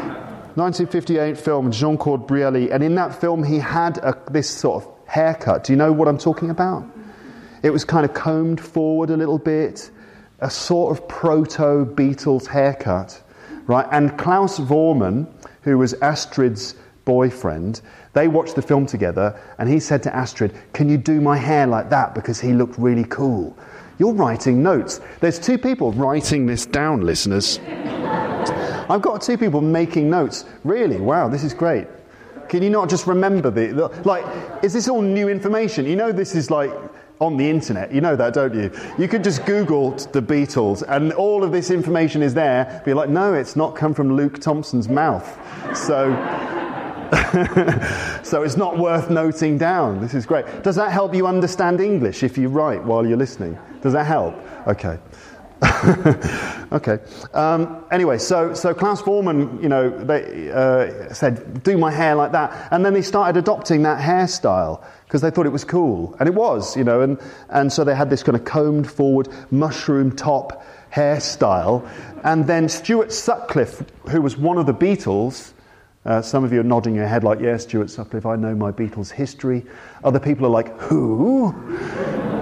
1958 film, Jean-Claude Brialy. And in that film, he had this sort of haircut. Do you know what I'm talking about? It was kind of combed forward a little bit, a sort of proto-Beatles haircut, right? And Klaus Voormann, who was Astrid's boyfriend, they watched the film together, and he said to Astrid, "Can you do my hair like that? Because he looked really cool." You're writing notes. There's two people writing this down, listeners. I've got two people making notes. Really? Wow, this is great. Can you not just remember is this all new information? You know this is like on the internet. You know that, don't you? You could just Google the Beatles and all of this information is there. Be like, no, it's not come from Luke Thompson's mouth. So it's not worth noting down. This is great. Does that help you understand English if you write while you're listening? Does that help? Okay. Okay. Anyway, so Klaus Voormann, they said, "Do my hair like that," and then they started adopting that hairstyle because they thought it was cool, and it was, and so they had this kind of combed forward mushroom top hairstyle, and then Stuart Sutcliffe, who was one of the Beatles. Some of you are nodding your head like, yes, Stuart Sutcliffe, I know my Beatles history. Other people are like, who?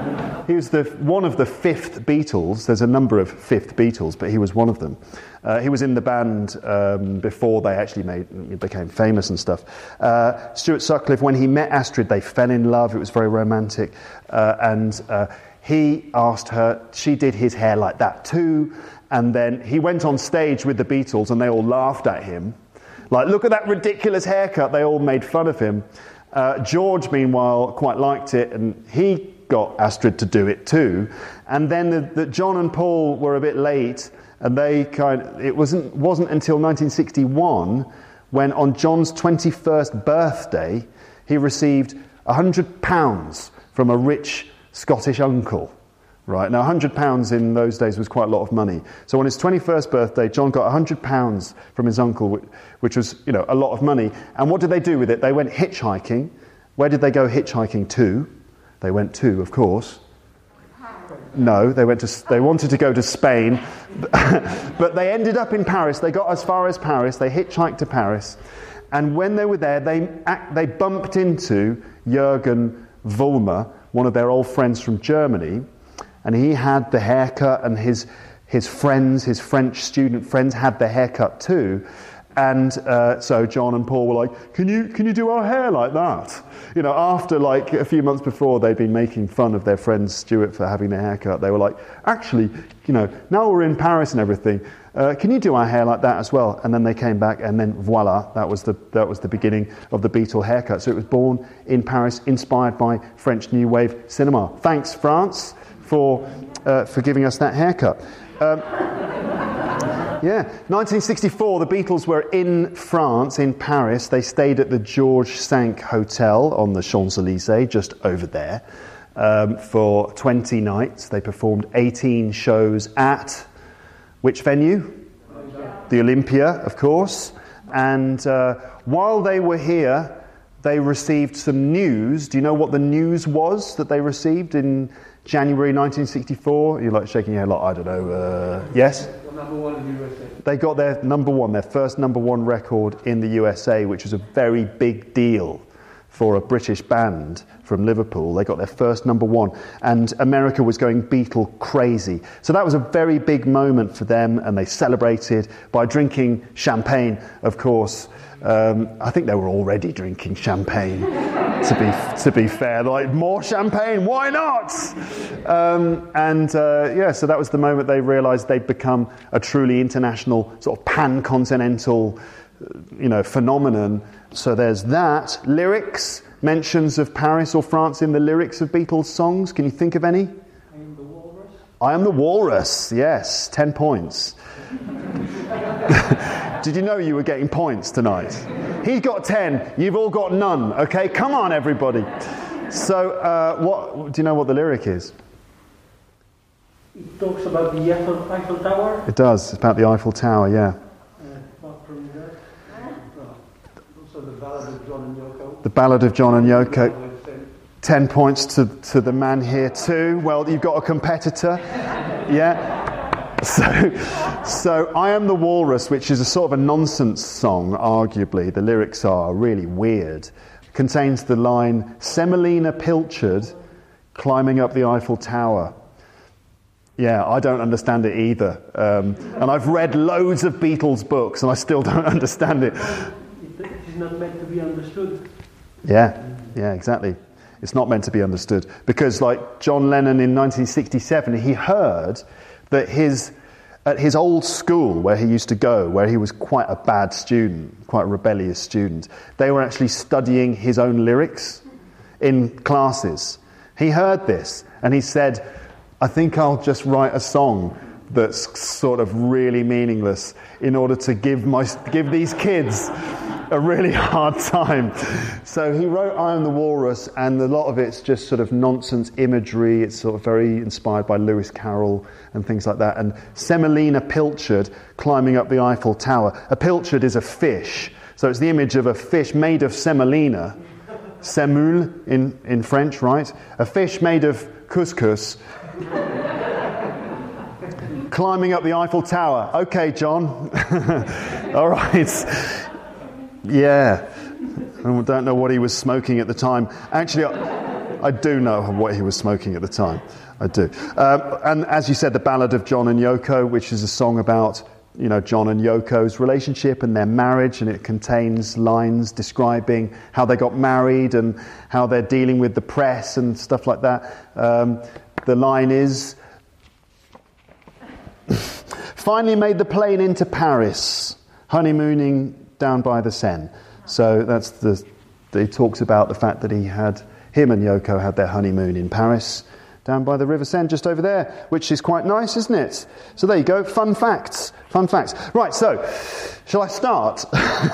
He was one of the fifth Beatles. There's a number of fifth Beatles, but he was one of them. He was in the band before they actually became famous and stuff. Stuart Sutcliffe, when he met Astrid, they fell in love. It was very romantic. And he asked her, she did his hair like that too. And then he went on stage with the Beatles and they all laughed at him. Like, look at that ridiculous haircut. They all made fun of him. George, meanwhile, quite liked it, and he got Astrid to do it too. And then John and Paul were a bit late, and it wasn't until 1961 when, on John's 21st birthday, he received £100 from a rich Scottish uncle. Right, now £100 in those days was quite a lot of money. So on his 21st birthday, John got £100 from his uncle, which was, a lot of money. And what did they do with it? They went hitchhiking. Where did they go hitchhiking to? They went to, of course. No, they wanted to go to Spain, but they ended up in Paris. They got as far as Paris. They hitchhiked to Paris, and when they were there, they bumped into Jürgen Vollmer, one of their old friends from Germany. And he had the haircut, and his friends, his French student friends, had the haircut too. And so John and Paul were like, can you do our hair like that? After like a few months before they'd been making fun of their friend Stuart for having their haircut, they were like, actually, now we're in Paris and everything, can you do our hair like that as well? And then they came back, and then voila, that was the beginning of the Beatle haircut. So it was born in Paris, inspired by French New Wave cinema. Thanks, France, for giving us that haircut. 1964, the Beatles were in France, in Paris. They stayed at the Georges V Hotel on the Champs-Élysées, just over there, for 20 nights. They performed 18 shows at which venue? The Olympia, of course. And while they were here, they received some news. Do you know what the news was that they received in January 1964? You're like shaking your head like, I don't know. Yes? Number one in the USA. They got their first number one record in the USA, which was a very big deal for a British band from Liverpool. They got their first number one, and America was going Beatle crazy. So that was a very big moment for them, and they celebrated by drinking champagne, of course. I think they were already drinking champagne, to be fair. Like, more champagne, why not? So that was the moment they realised they'd become a truly international, sort of pan-continental, phenomenon. So there's that. Lyrics, mentions of Paris or France in the lyrics of Beatles songs. Can you think of any? I am the Walrus. I am the Walrus, yes, 10 points. Did you know you were getting points tonight? He got 10, you've all got none, okay? Come on, everybody. So, what do you know what the lyric is? It talks about the Eiffel Tower. It does, it's about the Eiffel Tower, yeah. Not from that. Also the Ballad of John and Yoko. The Ballad of John and Yoko. 10 points to the man here too. Well, you've got a competitor. Yeah. So I Am the Walrus, which is a sort of a nonsense song, arguably. The lyrics are really weird. Contains the line, Semolina Pilchard climbing up the Eiffel Tower. Yeah, I don't understand it either. And I've read loads of Beatles books and I still don't understand it. It is not meant to be understood. Yeah, exactly. It's not meant to be understood. Because like John Lennon in 1967, he heard that at his old school where he used to go, where he was quite a bad student, quite a rebellious student, they were actually studying his own lyrics in classes. He heard this and he said, I think I'll just write a song that's sort of really meaningless in order to give these kids a really hard time. So he wrote I Am the Walrus, and a lot of it's just sort of nonsense imagery. It's sort of very inspired by Lewis Carroll and things like that. And Semolina Pilchard climbing up the Eiffel Tower. A pilchard is a fish. So it's the image of a fish made of semolina. Semoule in French, right? A fish made of couscous. Climbing up the Eiffel Tower. Okay, John. All right. Yeah. I don't know what he was smoking at the time. Actually, I do know what he was smoking at the time. I do. And as you said, the Ballad of John and Yoko, which is a song about, John and Yoko's relationship and their marriage, and it contains lines describing how they got married and how they're dealing with the press and stuff like that. The line is, finally made the plane into Paris, honeymooning down by the Seine. So he talks about the fact that him and Yoko had their honeymoon in Paris, down by the River Seine, just over there, which is quite nice, isn't it? So there you go, fun facts. Right, so, shall I start?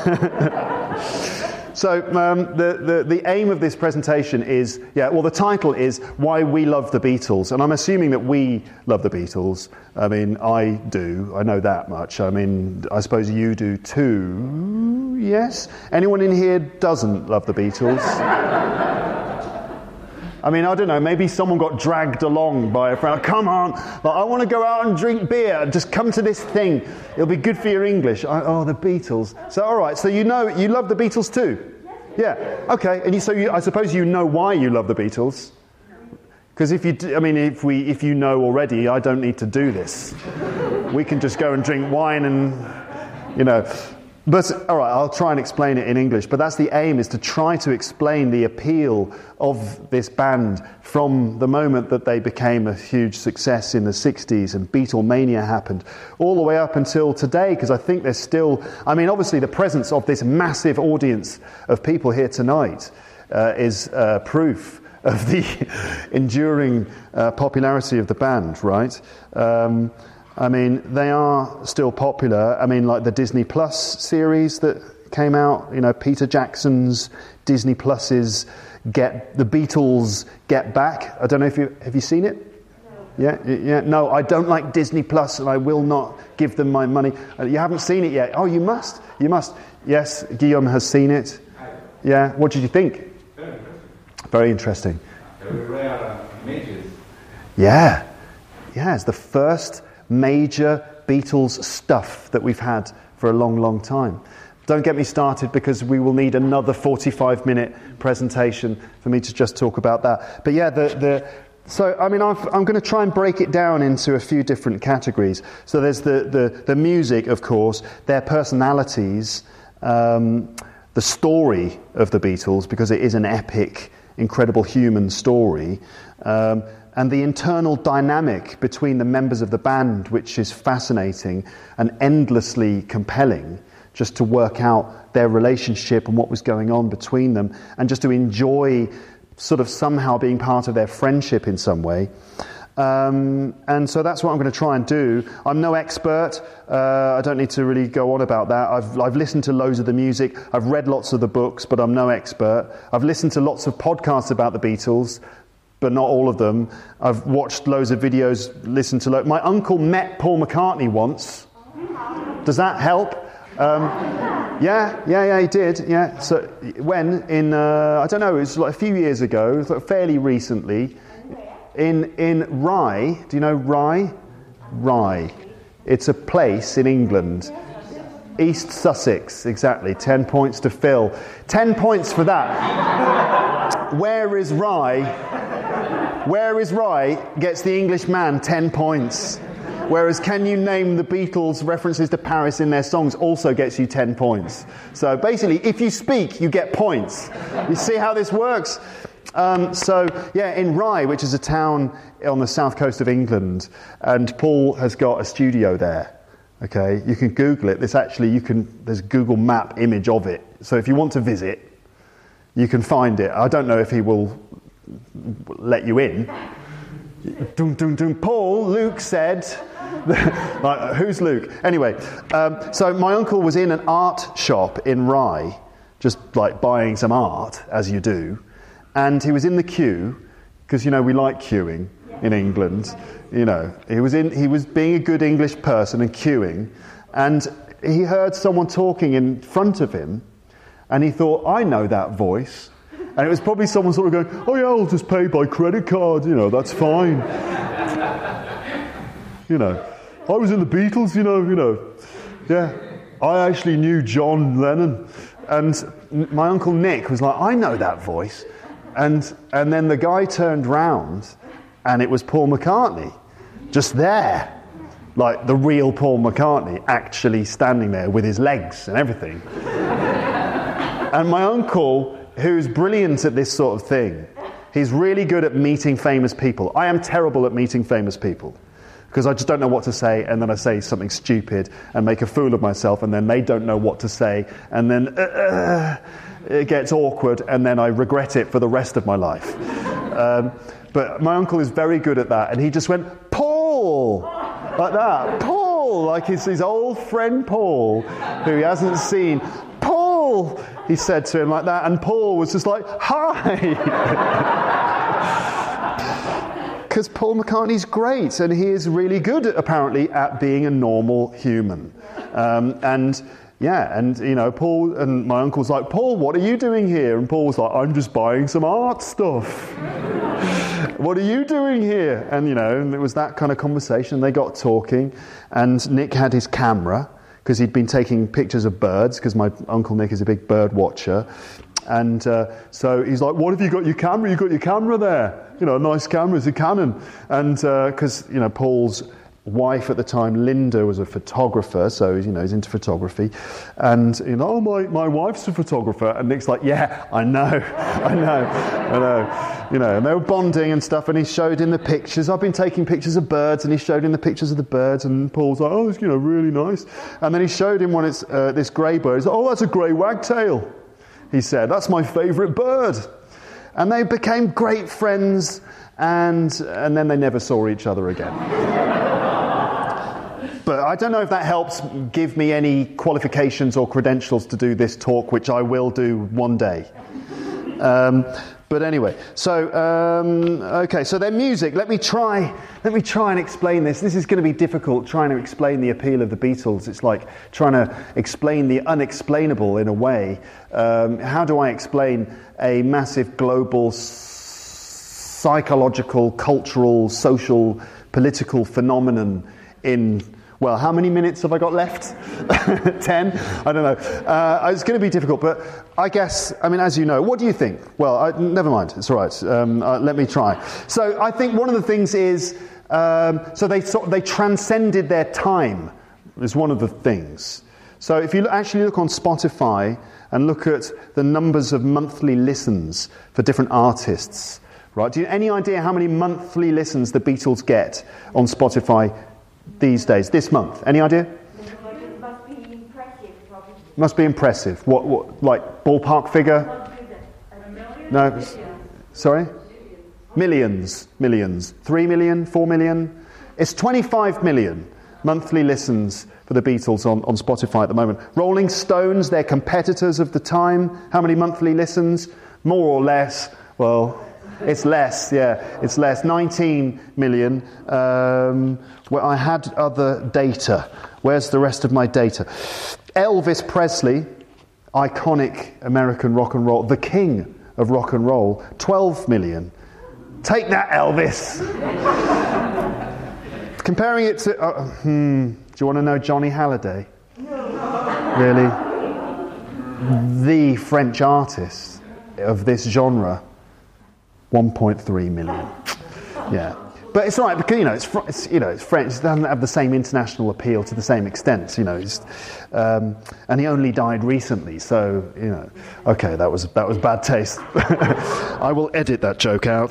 So the aim of this presentation is, the title is Why We Love the Beatles. And I'm assuming that we love the Beatles. I mean, I do. I know that much. I mean, I suppose you do too. Yes? Anyone in here doesn't love the Beatles? I mean, I don't know, maybe someone got dragged along by a friend. Come on, I want to go out and drink beer. Just come to this thing. It'll be good for your English. The Beatles. So, all right, so you love the Beatles too? Yeah, okay. And I suppose you know why you love the Beatles. Because if you know already, I don't need to do this. We can just go and drink wine and, But, all right, I'll try and explain it in English. But that's the aim, is to try to explain the appeal of this band from the moment that they became a huge success in the 60s and Beatlemania happened, all the way up until today, because I think there's still... obviously the presence of this massive audience of people here tonight is proof of the enduring popularity of the band, right? They are still popular. Like the Disney Plus series that came out, Peter Jackson's Disney Plus's The Beatles Get Back. I don't know if have you seen it? No. Yeah. No, I don't like Disney Plus, and I will not give them my money. You haven't seen it yet? Oh, you must. Yes, Guillaume has seen it. Yeah. What did you think? Very interesting. Very rare images. Yeah. It's the first major Beatles stuff that we've had for a long, long time. Don't get me started, because we will need another 45-minute presentation for me to just talk about that. But yeah, I'm going to try and break it down into a few different categories. So there's the music, of course, their personalities, the story of the Beatles, because it is an epic, incredible human story, and the internal dynamic between the members of the band, which is fascinating and endlessly compelling, just to work out their relationship and what was going on between them, and just to enjoy sort of somehow being part of their friendship in some way. And so that's what I'm going to try and do. I'm no expert. I don't need to really go on about that. I've listened to loads of the music. I've read lots of the books, but I'm no expert. I've listened to lots of podcasts about the Beatles, but not all of them. I've watched loads of videos, listened to my uncle met Paul McCartney once. Does that help? Yeah, he did. Yeah. So when I don't know, it was like a few years ago, it was like fairly recently, in Rye. Do you know Rye? Rye. It's a place in England. East Sussex, exactly. 10 points to Phil. 10 points for that. Where is Rye? Where is Rye gets the English man 10 points. Whereas Can You Name the Beatles' references to Paris in their songs also gets you 10 points. So basically, if you speak, you get points. You see how this works? In Rye, which is a town on the south coast of England, and Paul has got a studio there. Okay, you can Google it. There's a Google Map image of it. So if you want to visit, you can find it. I don't know if he will let you in. Dum, dum, dum. Paul, Luke said... who's Luke? Anyway, so my uncle was in an art shop in Rye, just like buying some art, as you do, and he was in the queue, because, we like queuing in England. He was being a good English person and queuing, and he heard someone talking in front of him, and he thought, I know that voice. And it was probably someone sort of going, oh yeah, I'll just pay by credit card, that's fine. I was in the Beatles, Yeah, I actually knew John Lennon. And my Uncle Nick was like, I know that voice. And then the guy turned round, and it was Paul McCartney, just there. Like the real Paul McCartney, actually standing there with his legs and everything. And my uncle, who's brilliant at this sort of thing, he's really good at meeting famous people. I am terrible at meeting famous people, because I just don't know what to say, and then I say something stupid and make a fool of myself, and then they don't know what to say, and then it gets awkward, and then I regret it for the rest of my life. But my uncle is very good at that, and he just went, Paul! Like that. Paul! Like his old friend Paul, who he hasn't seen. Paul! He said to him like that, and Paul was just like, hi! Because Paul McCartney's great, and he is really good, apparently, at being a normal human. And you know, Paul and my uncle's like, Paul, what are you doing here? And Paul was like, I'm just buying some art stuff. What are you doing here? And, you know, and it was that kind of conversation. They got talking, and Nick had his camera, because he'd been taking pictures of birds, because my Uncle Nick is a big bird watcher. And so he's like, what have you got your camera? You got your camera there. You know, a nice camera, it's a Canon. And because, you know, Paul's wife at the time, Linda, was a photographer, so, you know, he's into photography. And, you know, oh, my wife's a photographer. And Nick's like, yeah, I know. You know, and they were bonding and stuff, and he showed him the pictures. I've been taking pictures of birds, and he showed him the pictures of the birds, and Paul's like, oh, it's, you know, really nice. And then he showed him when it's this grey bird. He's like, oh, that's a grey wagtail. He said, that's my favourite bird. And they became great friends, and then they never saw each other again. But I don't know if that helps give me any qualifications or credentials to do this talk, which I will do one day. But anyway, so okay, so their music. Let me try and explain this. This is going to be difficult, trying to explain the appeal of the Beatles. It's like trying to explain the unexplainable in a way. How do I explain a massive global psychological, cultural, social, political phenomenon in, well, how many minutes have I got left? 10? I don't know. It's going to be difficult, but I guess, I mean, as you know, what do you think? Well, never mind. It's all right. Let me try. So I think one of the things is, so they transcended their time, is one of the things. So if you actually look on Spotify and look at the numbers of monthly listens for different artists, right? Do you have any idea how many monthly listens the Beatles get on Spotify these days, this month? Any idea? It must be impressive, probably. Must be impressive. What like ballpark figure? No. Sorry? Millions. 3 million, 4 million? It's 25 million monthly listens for the Beatles on Spotify at the moment. Rolling Stones, their competitors of the time, how many monthly listens? More or less. Well, it's less, yeah, it's less. 19 million. Well, I had other data. Where's the rest of my data? Elvis Presley, iconic American rock and roll, the king of rock and roll, 12 million. Take that, Elvis. Comparing it to, do you want to know Johnny Hallyday? Really? The French artist of this genre, 1.3 million. Yeah. But it's all right, because, it's French. It doesn't have the same international appeal to the same extent, and he only died recently, so, okay, that was bad taste. I will edit that joke out.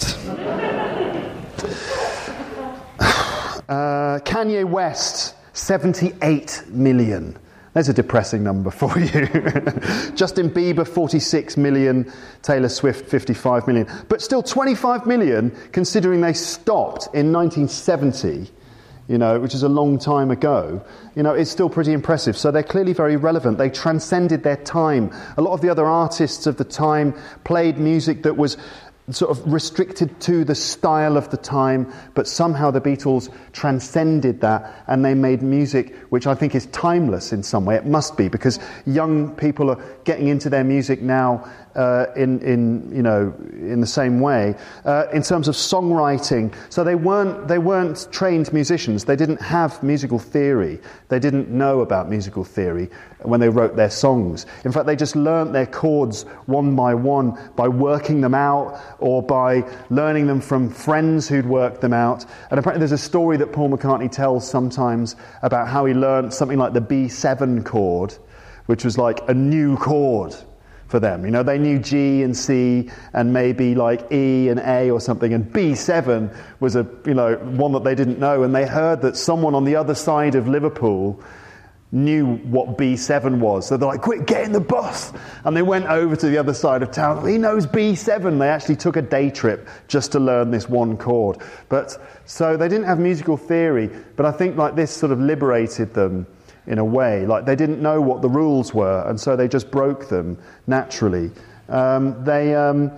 Kanye West, 78 million. There's a depressing number for you. Justin Bieber, 46 million. Taylor Swift, 55 million. But still 25 million, considering they stopped in 1970, which is a long time ago. It's still pretty impressive. So they're clearly very relevant. They transcended their time. A lot of the other artists of the time played music that was sort of restricted to the style of the time, but somehow the Beatles transcended that, and they made music which I think is timeless in some way. It must be, because young people are getting into their music now in the same way. In terms of songwriting, so they weren't trained musicians. They didn't have musical theory. They didn't know about musical theory when they wrote their songs. In fact, they just learnt their chords one by one by working them out or by learning them from friends who'd worked them out. And apparently there's a story that Paul McCartney tells sometimes about how he learnt something like the B7 chord, which was like a new chord for them. You know, they knew G and C and maybe like E and A or something, and B7 was one that they didn't know, and they heard that someone on the other side of Liverpool knew what B7 was. So they're like, quick, get in the bus! And they went over to the other side of town. He knows B7. They actually took a day trip just to learn this one chord. But so they didn't have musical theory, but I think like this sort of liberated them in a way. Like they didn't know what the rules were, and so they just broke them naturally. They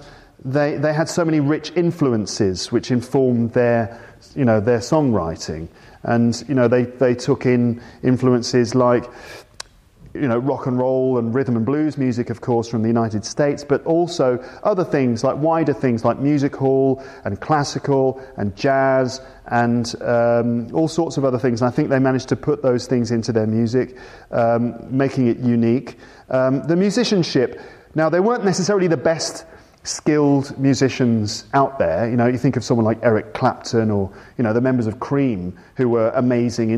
had so many rich influences which informed their songwriting. And they took in influences like rock and roll and rhythm and blues music, of course, from the United States, but also other things like wider things like music hall and classical and jazz and all sorts of other things. And I think they managed to put those things into their music, making it unique. The musicianship, now they weren't necessarily the best skilled musicians out there. You think of someone like Eric Clapton or the members of Cream, who were amazing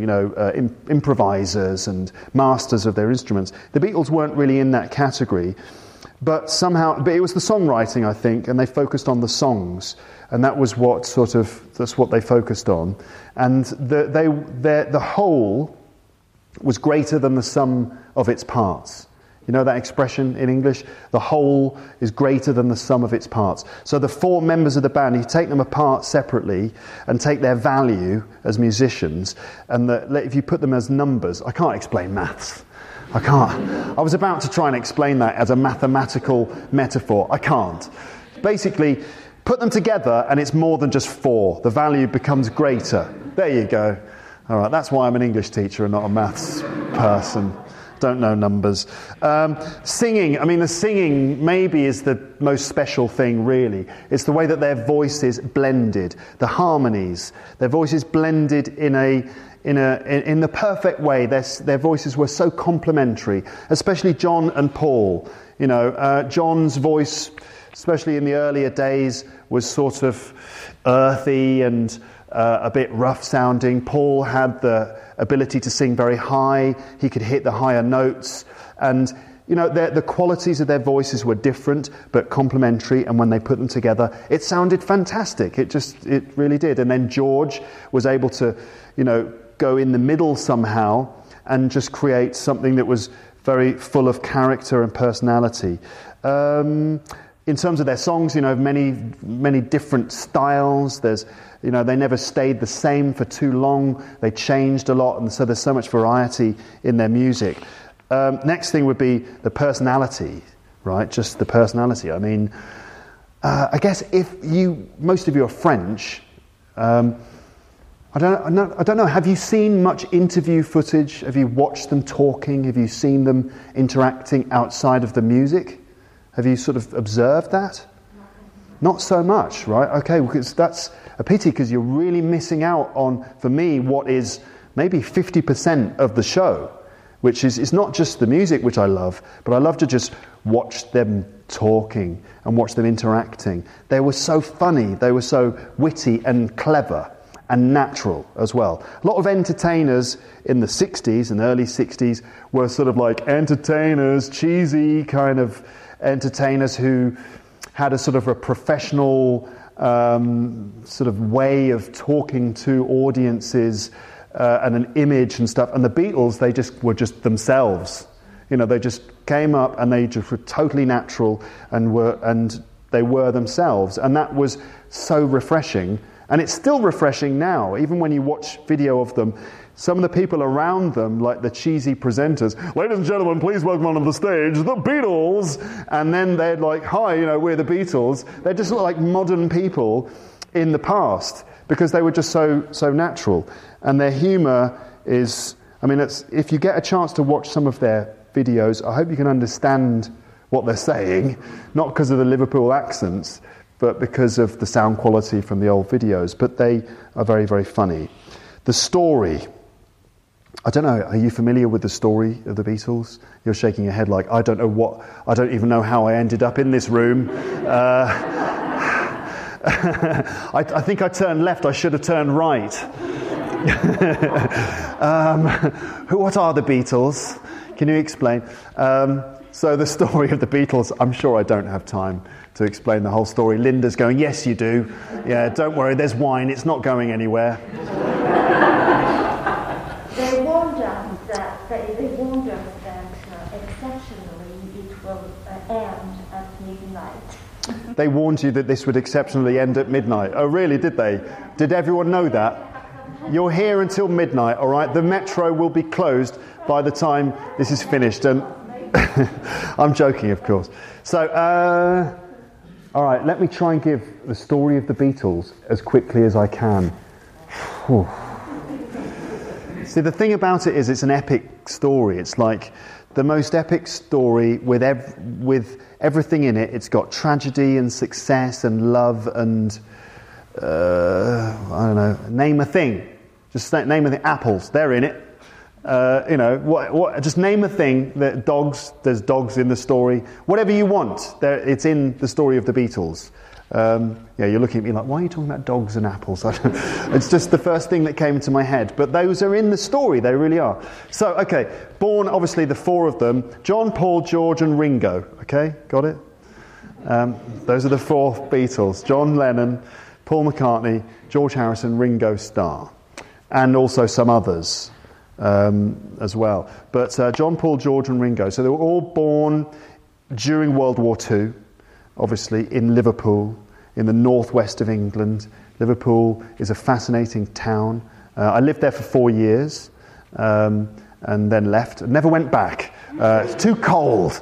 improvisers and masters of their instruments. The Beatles weren't really in that category, but it was the songwriting, I think, and they focused on the songs, and that was that's what they focused on. And the whole was greater than the sum of its parts. You know that expression in English? The whole is greater than the sum of its parts. So the four members of the band, you take them apart separately and take their value as musicians, and if you put them as numbers, I can't explain maths. I can't. I was about to try and explain that as a mathematical metaphor. I can't. Basically, put them together and it's more than just four. The value becomes greater. There you go. All right, that's why I'm an English teacher and not a maths person. Don't know numbers. Singing, the singing maybe is the most special thing, really. It's the way that their voices blended, the harmonies. Their voices blended in the perfect way. Their voices were so complementary, especially John and Paul. John's voice, especially in the earlier days, was sort of earthy and a bit rough sounding. Paul had the ability to sing very high. He could hit the higher notes, and the qualities of their voices were different but complementary, and when they put them together it sounded fantastic. It really did. And then George was able to go in the middle somehow and just create something that was very full of character and personality. In terms of their songs, many different styles. They never stayed the same for too long. They changed a lot, and so there's so much variety in their music. Next thing would be the personality, right? Just the personality. I guess if most of you are French, I don't know. Have you seen much interview footage? Have you watched them talking? Have you seen them interacting outside of the music? Have you sort of observed that? Not so much, right? Okay, because that's a pity, because you're really missing out on, for me, what is maybe 50% of the show, which is it's not just the music, which I love, but I love to just watch them talking and watch them interacting. They were so funny, they were so witty and clever and natural as well. A lot of entertainers in the 60s and early 60s were sort of like entertainers, cheesy kind of entertainers who had a sort of a professional sort of way of talking to audiences and an image and stuff. And the Beatles, they were just themselves. They just came up and they just were totally natural and they were themselves. And that was so refreshing. And it's still refreshing now, even when you watch video of them. Some of the people around them, like the cheesy presenters, ladies and gentlemen, please welcome onto the stage, the Beatles. And then they're like, hi, we're the Beatles. They just look like modern people in the past because they were just so natural. And their humour is, if you get a chance to watch some of their videos, I hope you can understand what they're saying, not because of the Liverpool accents, but because of the sound quality from the old videos. But they are very, very funny. The story, I don't know, are you familiar with the story of the Beatles? You're shaking your head like, I don't even know how I ended up in this room. I think I turned left, I should have turned right. What are the Beatles? Can you explain? So the story of the Beatles, I'm sure I don't have time to explain the whole story. Linda's going, yes you do. Yeah, don't worry, there's wine, it's not going anywhere. They warned us that exceptionally it will end at midnight. They warned you that this would exceptionally end at midnight. Oh really, did they? Did everyone know that? You're here until midnight, all right? The metro will be closed by the time this is finished. And I'm joking, of course. So, all right, let me try and give the story of the Beatles as quickly as I can. Whew. See, the thing about it is it's an epic story. It's like the most epic story with everything in it. It's got tragedy and success and love and, I don't know, name a thing. Just name a thing. Apples, they're in it. Just name a thing. There's dogs in the story. Whatever you want, it's in the story of the Beatles. You're looking at me like, why are you talking about dogs and apples? It's just the first thing that came to my head. But those are in the story, they really are. So, okay, born, obviously, the four of them, John, Paul, George and Ringo. Okay, got it? Those are the four Beatles. John Lennon, Paul McCartney, George Harrison, Ringo Starr. And also some others as well. But John, Paul, George and Ringo. So they were all born during World War II, obviously, in Liverpool, in the northwest of England. Liverpool is a fascinating town. I lived there for 4 years and then left. Never went back. It's too cold.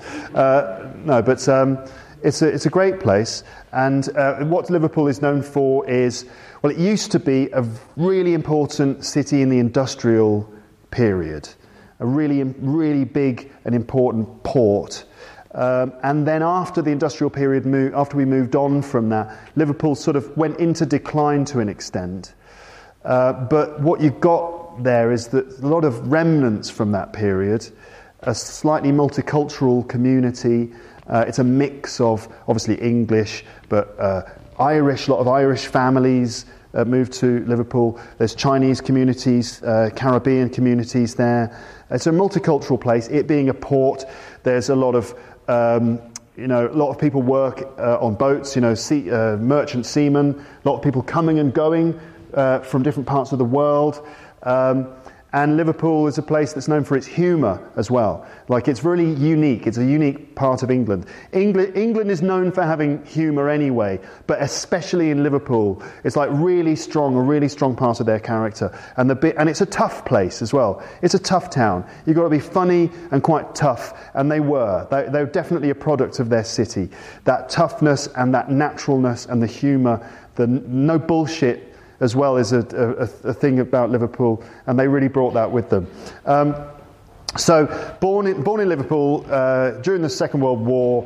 It's a great place. And what Liverpool is known for is, well, it used to be a really important city in the industrial period, a really, really big and important port. And then after the industrial period, after we moved on from that, Liverpool sort of went into decline to an extent. But what you got there is that a lot of remnants from that period, a slightly multicultural community. It's a mix of, obviously, English, but Irish, a lot of Irish families moved to Liverpool. There's Chinese communities, Caribbean communities there. It's a multicultural place. It being a port, there's a lot of, a lot of people work on boats, merchant seamen, a lot of people coming and going from different parts of the world. And Liverpool is a place that's known for its humour as well. Like, it's really unique. It's a unique part of England. England is known for having humour anyway, but especially in Liverpool, it's like a really strong part of their character. And it's a tough place as well. It's a tough town. You've got to be funny and quite tough, and they were. They were definitely a product of their city. That toughness and that naturalness and the humour, the no bullshit, as well as a thing about Liverpool, and they really brought that with them. So, born in Liverpool during the Second World War,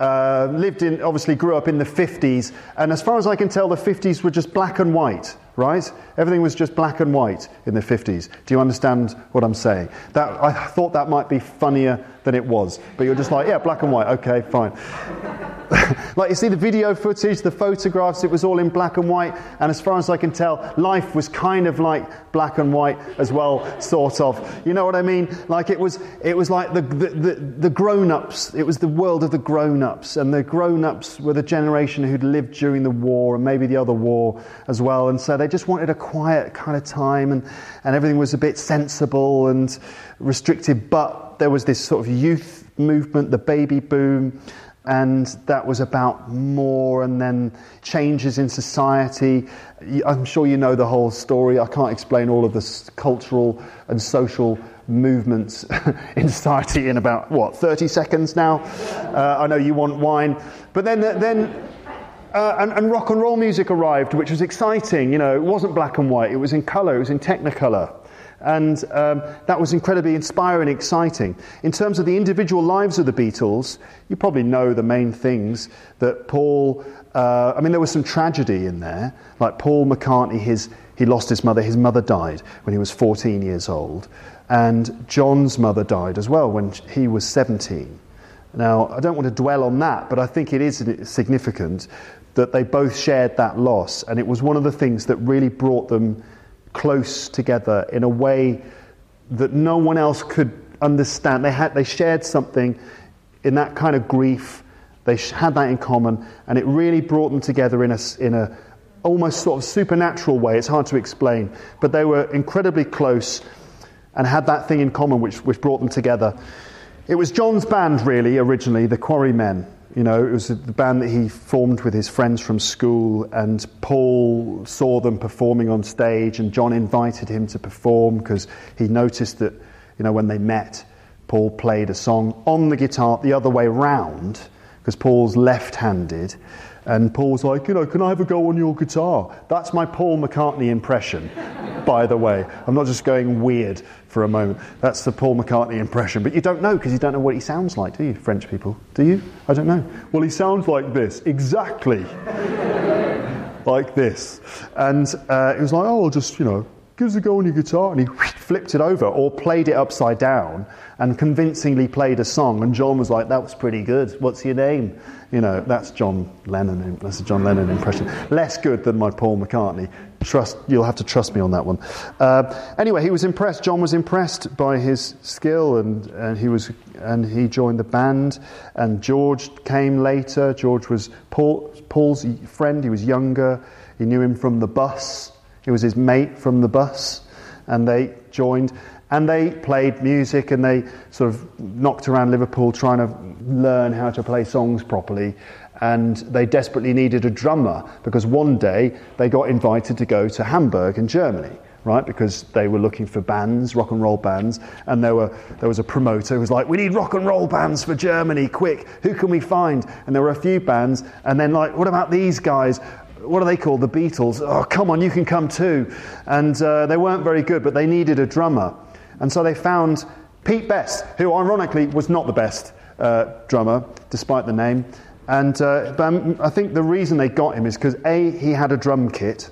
grew up in the 50s, and as far as I can tell, the 50s were just black and white, right? Everything was just black and white in the 50s. Do you understand what I'm saying? I thought that might be funnier than it was, but you're just like, yeah, black and white, okay, fine. Like, you see the video footage, the photographs, it was all in black and white, and as far as I can tell, life was kind of like black and white as well, sort of. You know what I mean? Like, it was like the grown-ups. It was the world of the grown-ups, and the grown-ups were the generation who'd lived during the war and maybe the other war as well, and so they just wanted a quiet kind of time, and everything was a bit sensible and restricted, but there was this sort of youth movement, the baby boom, and that was about more, and then changes in society. I'm sure you know the whole story. I can't explain all of the cultural and social movements in society in about, 30 seconds now? I know you want wine. But then rock and roll music arrived, which was exciting. It wasn't black and white. It was in colour. It was in Technicolor. And that was incredibly inspiring and exciting. In terms of the individual lives of the Beatles, you probably know the main things that Paul... there was some tragedy in there. Like Paul McCartney, he lost his mother. His mother died when he was 14 years old. And John's mother died as well when he was 17. Now, I don't want to dwell on that, but I think it is significant that they both shared that loss. And it was one of the things that really brought them close together in a way that no one else could understand. They shared something in that kind of grief. They had that in common, and it really brought them together in a almost sort of supernatural way. It's hard to explain, but they were incredibly close and had that thing in common which brought them together. It was John's band, really, originally, the Quarrymen. You know, it was the band that he formed with his friends from school, and Paul saw them performing on stage, and John invited him to perform because he noticed that, when they met, Paul played a song on the guitar the other way round, because Paul's left-handed, and Paul's like, can I have a go on your guitar? That's my Paul McCartney impression, by the way. I'm not just going weird for a moment. That's the Paul McCartney impression. But you don't know, because you don't know what he sounds like, do you, French people? Do you? I don't know. Well, he sounds like this, exactly. Like this. And he was like, I'll just, give us a go on your guitar. And he flipped it over, or played it upside down, and convincingly played a song. And John was like, that was pretty good. What's your name? That's John Lennon. That's a John Lennon impression. Less good than my Paul McCartney. You'll have to trust me on that one. Anyway, he was impressed. John was impressed by his skill, and he joined the band. And George came later. George was Paul's friend. He was younger. He knew him from the bus. He was his mate from the bus, and they joined. And they played music, and they sort of knocked around Liverpool trying to learn how to play songs properly. And they desperately needed a drummer, because one day they got invited to go to Hamburg in Germany, right? Because they were looking for bands, rock and roll bands, and there was a promoter who was like, we need rock and roll bands for Germany, quick, who can we find? And there were a few bands, and then like, what about these guys? What are they called? The Beatles. Oh, come on, you can come too. And they weren't very good, but they needed a drummer. And so they found Pete Best, who ironically was not the best drummer, despite the name. And but I think the reason they got him is because A, he had a drum kit,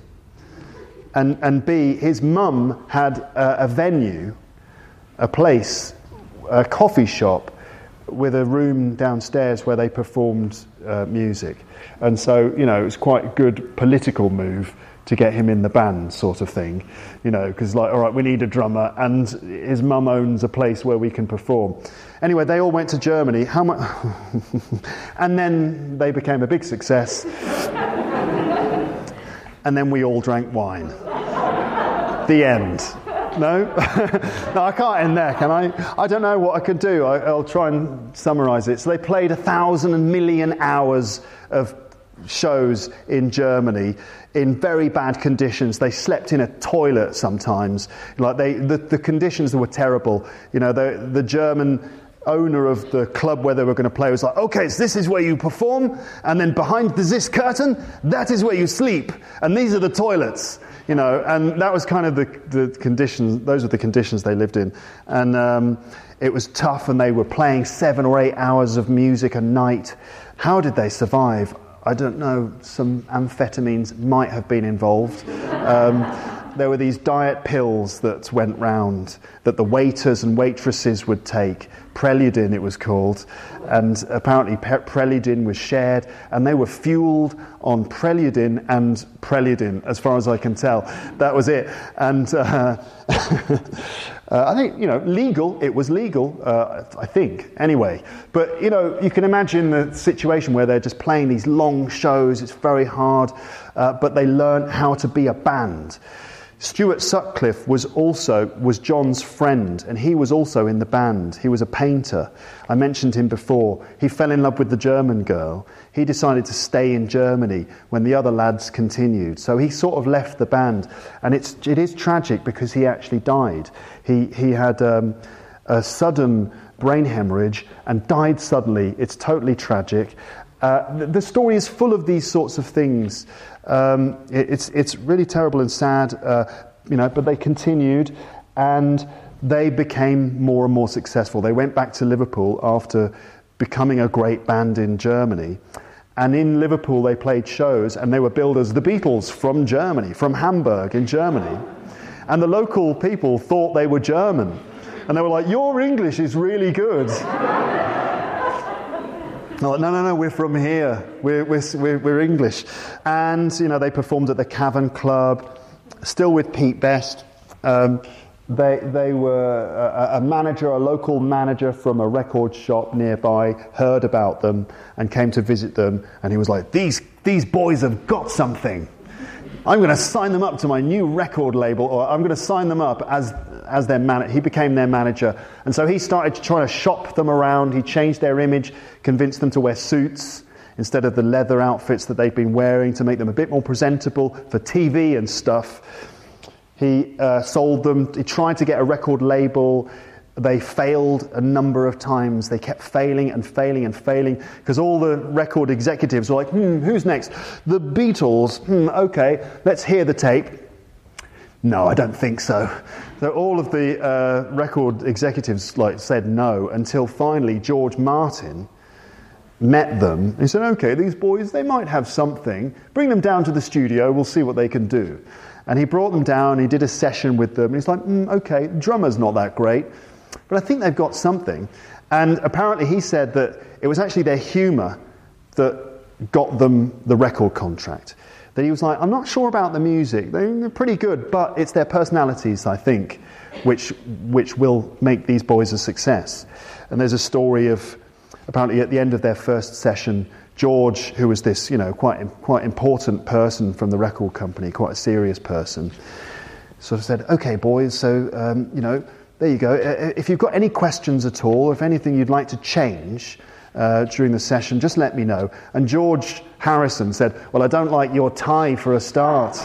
and B, his mum had a venue, a place, a coffee shop with a room downstairs where they performed music. And so, it was quite a good political move to get him in the band, sort of thing, because all right, we need a drummer, and his mum owns a place where we can perform. Anyway, they all went to Germany. How much? And then they became a big success. And then we all drank wine. The end. No? No, I can't end there, can I? I don't know what I could do. I'll try and summarise it. So they played 1,000 million hours of shows in Germany in very bad conditions. They slept in a toilet sometimes. Like the conditions were terrible. The German owner of the club where they were going to play was like, okay, so this is where you perform, and then behind this curtain, that is where you sleep, and these are the toilets. And that was kind of the conditions. Those were the conditions they lived in, and it was tough. And they were playing 7 or 8 hours of music a night. How did they survive? I don't know. Some amphetamines might have been involved. There were these diet pills that went round that the waiters and waitresses would take. Preludin, it was called. And apparently Preludin was shared, and they were fueled on Preludin and Preludin, as far as I can tell. That was it. And I think, legal, it was legal, I think, anyway. But, you can imagine the situation where they're just playing these long shows. It's very hard, but they learn how to be a band. Stuart Sutcliffe was John's friend, and he was also in the band. He was a painter. I mentioned him before. He fell in love with the German girl. He decided to stay in Germany when the other lads continued. So he sort of left the band, and it is tragic because he actually died. He had a sudden brain hemorrhage and died suddenly. It's totally tragic. The story is full of these sorts of things. It's really terrible and sad, but they continued, And they became more and more successful. They went back to Liverpool after becoming a great band in Germany. And in Liverpool, they played shows, and they were billed as the Beatles from Germany, from Hamburg in Germany. And the local people thought they were German. And they were like, your English is really good. They're like, no, we're from here. We're English. And, they performed at the Cavern Club, still with Pete Best. They were a local manager from a record shop nearby, heard about them and came to visit them, and he was like, these boys have got something. I'm going to sign them up to my new record label, or I'm going to sign them up as their manager. He became their manager, and so he started trying to shop them around. He changed their image, convinced them to wear suits instead of the leather outfits that they'd been wearing to make them a bit more presentable for TV and stuff. He sold them. He tried to get a record label. They failed a number of times. They kept failing and failing and failing because all the record executives were like, who's next? The Beatles. Okay, let's hear the tape. No, I don't think so. So all of the record executives said no until finally George Martin met them. He said, okay, these boys, they might have something. Bring them down to the studio. We'll see what they can do. And he brought them down, he did a session with them, and he's like, okay, drummer's not that great, but I think they've got something. And apparently he said that it was actually their humour that got them the record contract. That he was like, I'm not sure about the music, they're pretty good, but it's their personalities, I think, which will make these boys a success. And there's a story of, apparently at the end of their first session, George, who was this, quite important person from the record company, quite a serious person, sort of said, okay, boys, so, there you go. If you've got any questions at all, if anything you'd like to change during the session, just let me know. And George Harrison said, well, I don't like your tie for a start.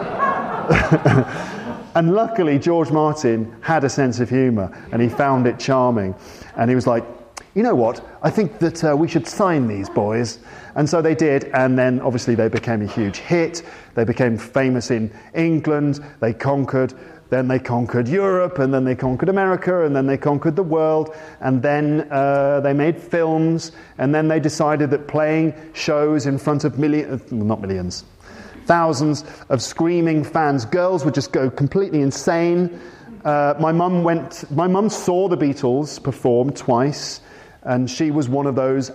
And luckily, George Martin had a sense of humour, and he found it charming. And he was like, you know what, I think that we should sign these boys. And so they did, and then obviously they became a huge hit. They became famous in England. They conquered Europe, and then they conquered America, and then they conquered the world. And then they made films, and then they decided that playing shows in front of thousands of screaming fans, girls would just go completely insane. My mum saw the Beatles perform twice, and she was one of those,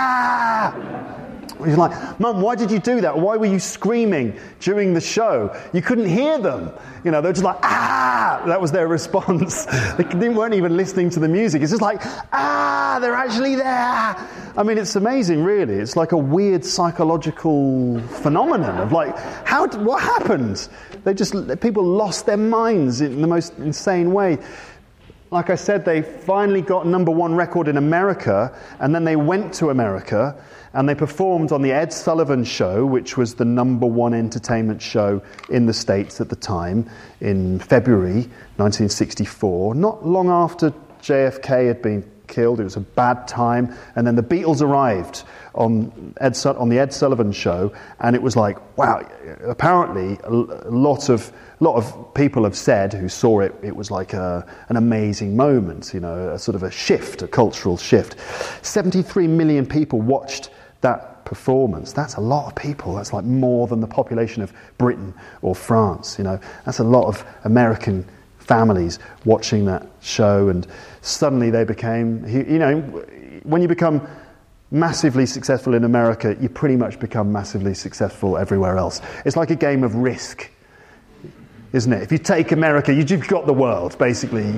He's like, Mum, why did you do that? Why were you screaming during the show? You couldn't hear them. They were just like, That was their response. They weren't even listening to the music. It's just like, they're actually there. I mean, it's amazing, really. It's like a weird psychological phenomenon of what happened? People lost their minds in the most insane way. Like I said, they finally got number one record in America, and then they went to America, and they performed on the Ed Sullivan Show, which was the number one entertainment show in the States at the time, in February 1964, not long after JFK had been killed. It was a bad time, and then the Beatles arrived on the Ed Sullivan Show, and it was like, wow, apparently a lot of people have said who saw it, it was like an amazing moment, a sort of a shift, a cultural shift. 73 million people watched that performance. That's a lot of people. That's like more than the population of Britain or France. That's a lot of American families watching that show, and suddenly they became, when you become massively successful in America, you pretty much become massively successful everywhere else. It's like a game of Risk, isn't it? If you take America, you've got the world, basically,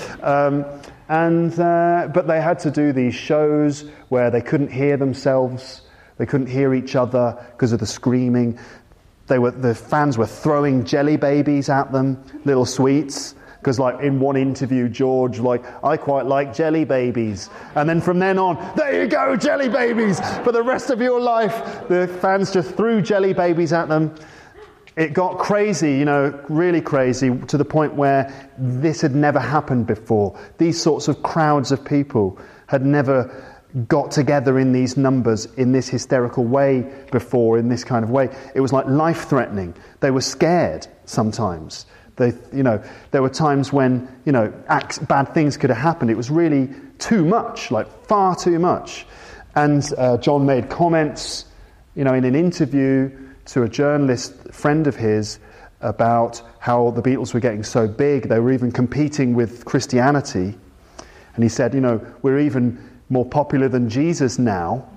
But they had to do these shows where they couldn't hear themselves, they couldn't hear each other because of the screaming. The fans were throwing jelly babies at them, little sweets. Because in one interview, George, I quite like jelly babies. And then from then on, there you go, jelly babies! For the rest of your life, the fans just threw jelly babies at them. It got crazy, really crazy, to the point where this had never happened before. These sorts of crowds of people had never got together in these numbers, in this hysterical way before, in this kind of way. It was like life-threatening. They were scared sometimes. There were times when, bad things could have happened. It was really too much, like far too much. And John made comments, in an interview to a journalist friend of his about how the Beatles were getting so big. They were even competing with Christianity. And he said, we're even more popular than Jesus now.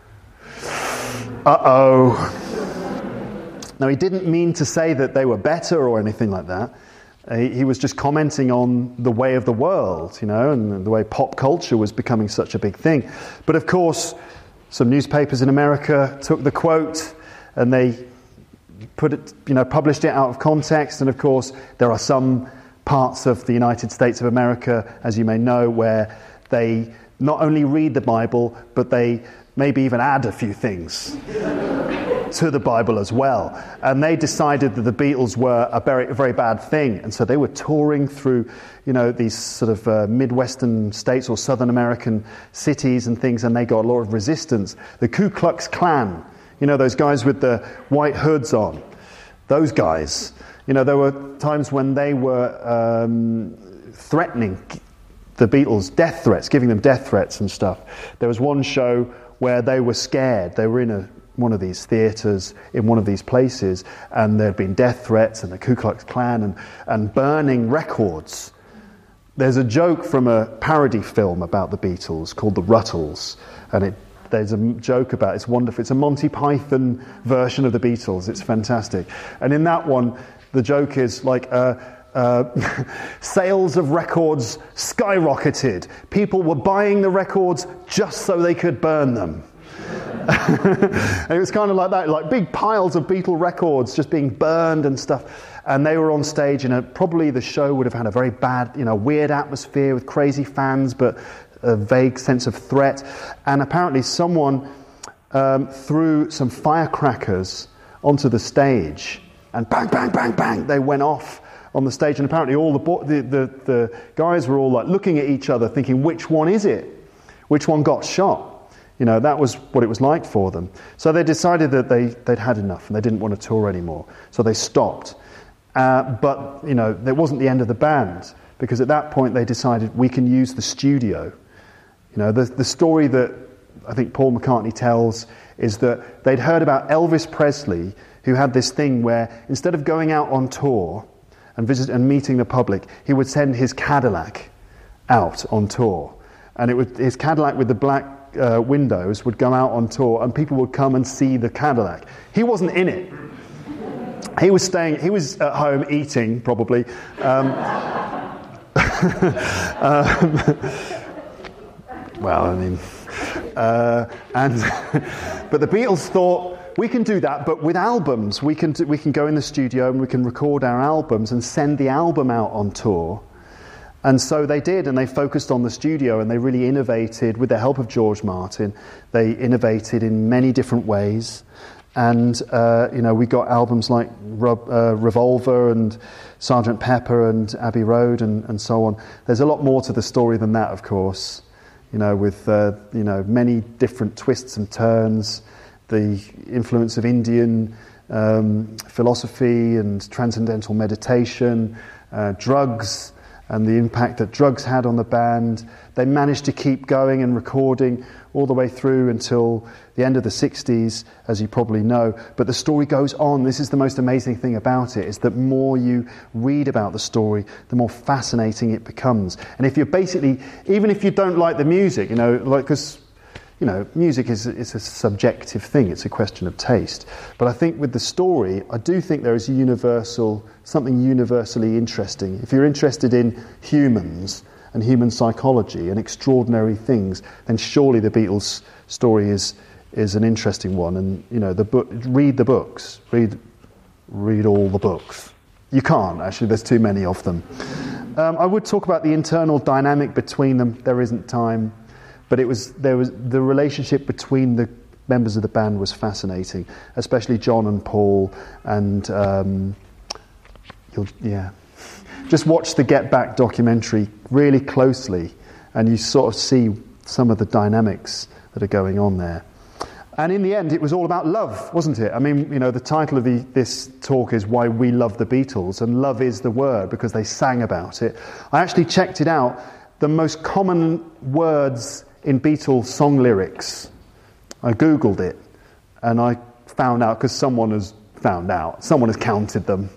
Uh-oh. Now, he didn't mean to say that they were better or anything like that. He was just commenting on the way of the world, and the way pop culture was becoming such a big thing. But of course, some newspapers in America took the quote and they published it out of context. And of course, there are some parts of the United States of America, as you may know, where they not only read the Bible, but they maybe even add a few things to the Bible as well. And they decided that the Beatles were a very, very bad thing. And so they were touring through, these sort of Midwestern states or Southern American cities and things, and they got a lot of resistance. The Ku Klux Klan, those guys with the white hoods on, those guys, there were times when they were threatening the Beatles, death threats, giving them death threats and stuff. There was one show where they were scared. They were in one of these theatres in one of these places, and there had been death threats and the Ku Klux Klan and burning records. There's a joke from a parody film about the Beatles called The Ruttles, and there's a joke about it's wonderful. It's a Monty Python version of the Beatles. It's fantastic. And in that one, the joke is like sales of records skyrocketed. People were buying the records just so they could burn them. And it was kind of like that, like big piles of Beatle records just being burned and stuff. And they were on stage, and probably the show would have had a very bad, weird atmosphere with crazy fans, but a vague sense of threat. And apparently someone threw some firecrackers onto the stage, and bang, bang, bang, bang, they went off on the stage. And apparently all the guys were all like looking at each other, thinking, which one is it? Which one got shot? That was what it was like for them. So they decided that they'd had enough and they didn't want to tour anymore. So they stopped. But it wasn't the end of the band, because at that point they decided we can use the studio. The story that I think Paul McCartney tells is that they'd heard about Elvis Presley, who had this thing where instead of going out on tour and meeting the public, he would send his Cadillac out on tour. And his Cadillac with the black windows would go out on tour, and people would come and see the Cadillac. He wasn't in it. He was at home eating, probably. But the Beatles thought, we can do that, but with albums. We can go in the studio and we can record our albums and send the album out on tour. And so they did, and they focused on the studio, and they really innovated with the help of George Martin. They innovated in many different ways. And, we got albums like Revolver and Sgt. Pepper and Abbey Road and so on. There's a lot more to the story than that, of course, with, many different twists and turns, the influence of Indian philosophy and transcendental meditation, drugs, and the impact that drugs had on the band. They managed to keep going and recording all the way through until the end of the 60s, as you probably know. But the story goes on. This is the most amazing thing about it, is that more you read about the story, the more fascinating it becomes. And if you're basically, even if you don't like the music, because music is a subjective thing. It's a question of taste. But I think with the story, I do think there is something universally interesting. If you're interested in humans and human psychology and extraordinary things, then surely the Beatles' story is an interesting one. And read the books. Read all the books. You can't, actually. There's too many of them. I would talk about the internal dynamic between them. There isn't time. But there was the relationship between the members of the band was fascinating, especially John and Paul. And just watch the Get Back documentary really closely, and you sort of see some of the dynamics that are going on there. And in the end, it was all about love, wasn't it? I mean, the title of this talk is Why We Love the Beatles, and love is the word because they sang about it. I actually checked it out. The most common words in Beatles song lyrics, I Googled it, and I found out, because someone has counted them.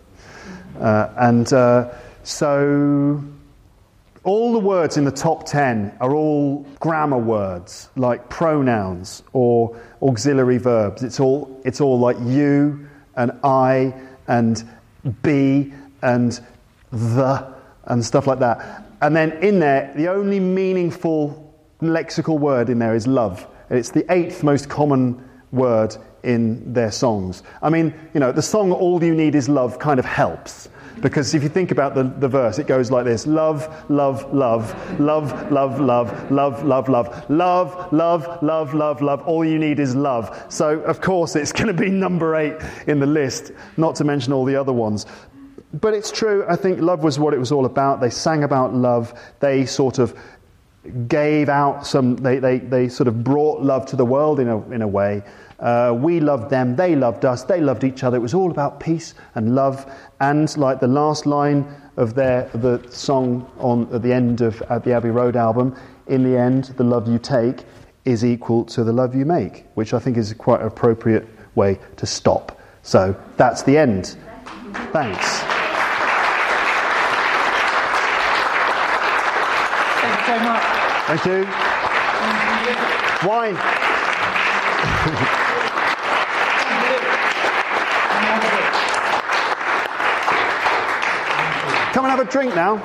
So all the words in the top 10 are all grammar words, like pronouns or auxiliary verbs. It's all like you and I and be and the and stuff like that. And then in there, the only meaningful lexical word in there is love. It's the 8th most common word in their songs. I mean, the song All You Need Is Love kind of helps. Because if you think about the verse, it goes like this: love, love, love, love, love, love, love, love, love, love, love, love, love, love. All you need is love. So, of course, it's going to be number 8 in the list, not to mention all the other ones. But it's true, I think love was what it was all about. They sang about love. They sort of gave out they sort of brought love to the world in a way. We loved them, they loved us, they loved each other. It was all about peace and love. And like the last line of the song at the end of the Abbey Road album, in the end, the love you take is equal to the love you make, which I think is quite an appropriate way to stop. So that's the end. Thanks. Thanks so much. Thank you. Wine. Come and have a drink now.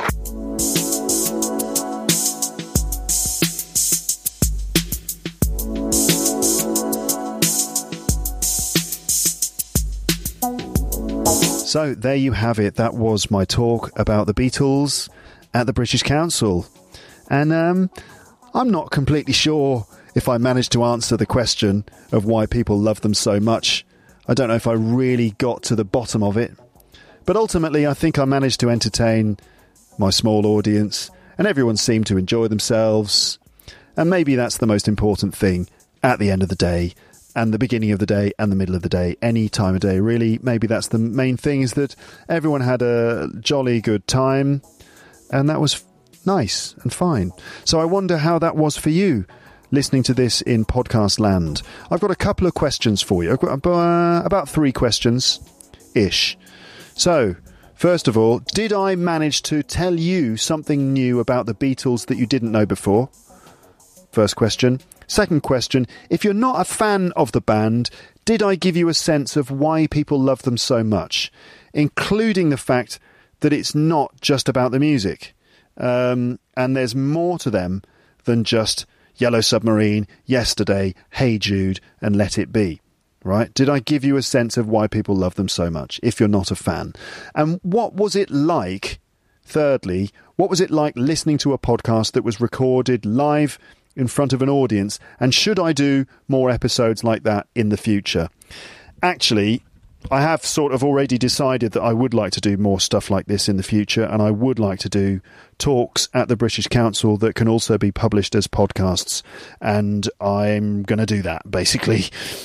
So there you have it. That was my talk about the Beatles at the British Council. And I'm not completely sure if I managed to answer the question of why people love them so much. I don't know if I really got to the bottom of it. But ultimately, I think I managed to entertain my small audience, and everyone seemed to enjoy themselves. And maybe that's the most important thing at the end of the day, and the beginning of the day, and the middle of the day, any time of day, really. Maybe that's the main thing, is that everyone had a jolly good time, and that was nice and fine. So I wonder how that was for you, listening to this in podcast land. I've got a couple of questions for you. I've got about 3 questions-ish. So, first of all, did I manage to tell you something new about the Beatles that you didn't know before? First question. Second question, if you're not a fan of the band, did I give you a sense of why people love them so much, including the fact that it's not just about the music, and there's more to them than just Yellow Submarine, Yesterday, Hey Jude, and Let It Be? Right? Did I give you a sense of why people love them so much, if you're not a fan? And what was it like, thirdly, what was it like listening to a podcast that was recorded live in front of an audience? And should I do more episodes like that in the future? Actually, I have sort of already decided that I would like to do more stuff like this in the future, and I would like to do talks at the British Council that can also be published as podcasts, and I'm going to do that, basically.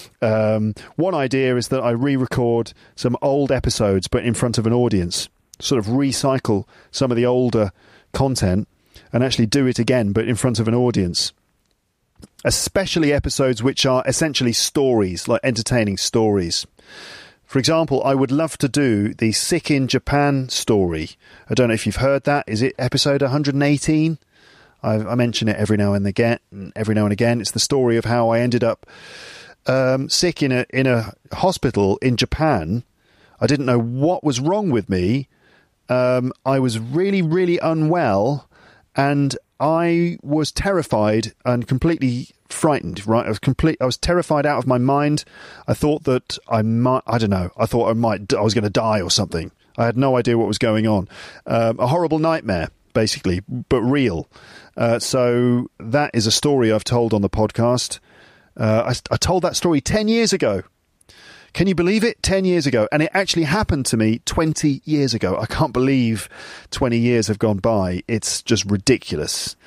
One idea is that I re-record some old episodes, but in front of an audience, sort of recycle some of the older content and actually do it again, but in front of an audience. Especially episodes which are essentially stories, like entertaining stories. For example, I would love to do the Sick in Japan story. I don't know if you've heard that. Is it episode 118? I mention it every now and again. It's the story of how I ended up sick in a hospital in Japan. I didn't know what was wrong with me. I was really, really unwell, and I was terrified and completely frightened, right? I was terrified out of my mind. I thought that I thought I was going to die or something. I had no idea what was going on. A horrible nightmare, basically, but real. So that is a story I've told on the podcast. I told that story 10 years ago. Can you believe it? 10 years ago. And it actually happened to me 20 years ago. I can't believe 20 years have gone by. It's just ridiculous.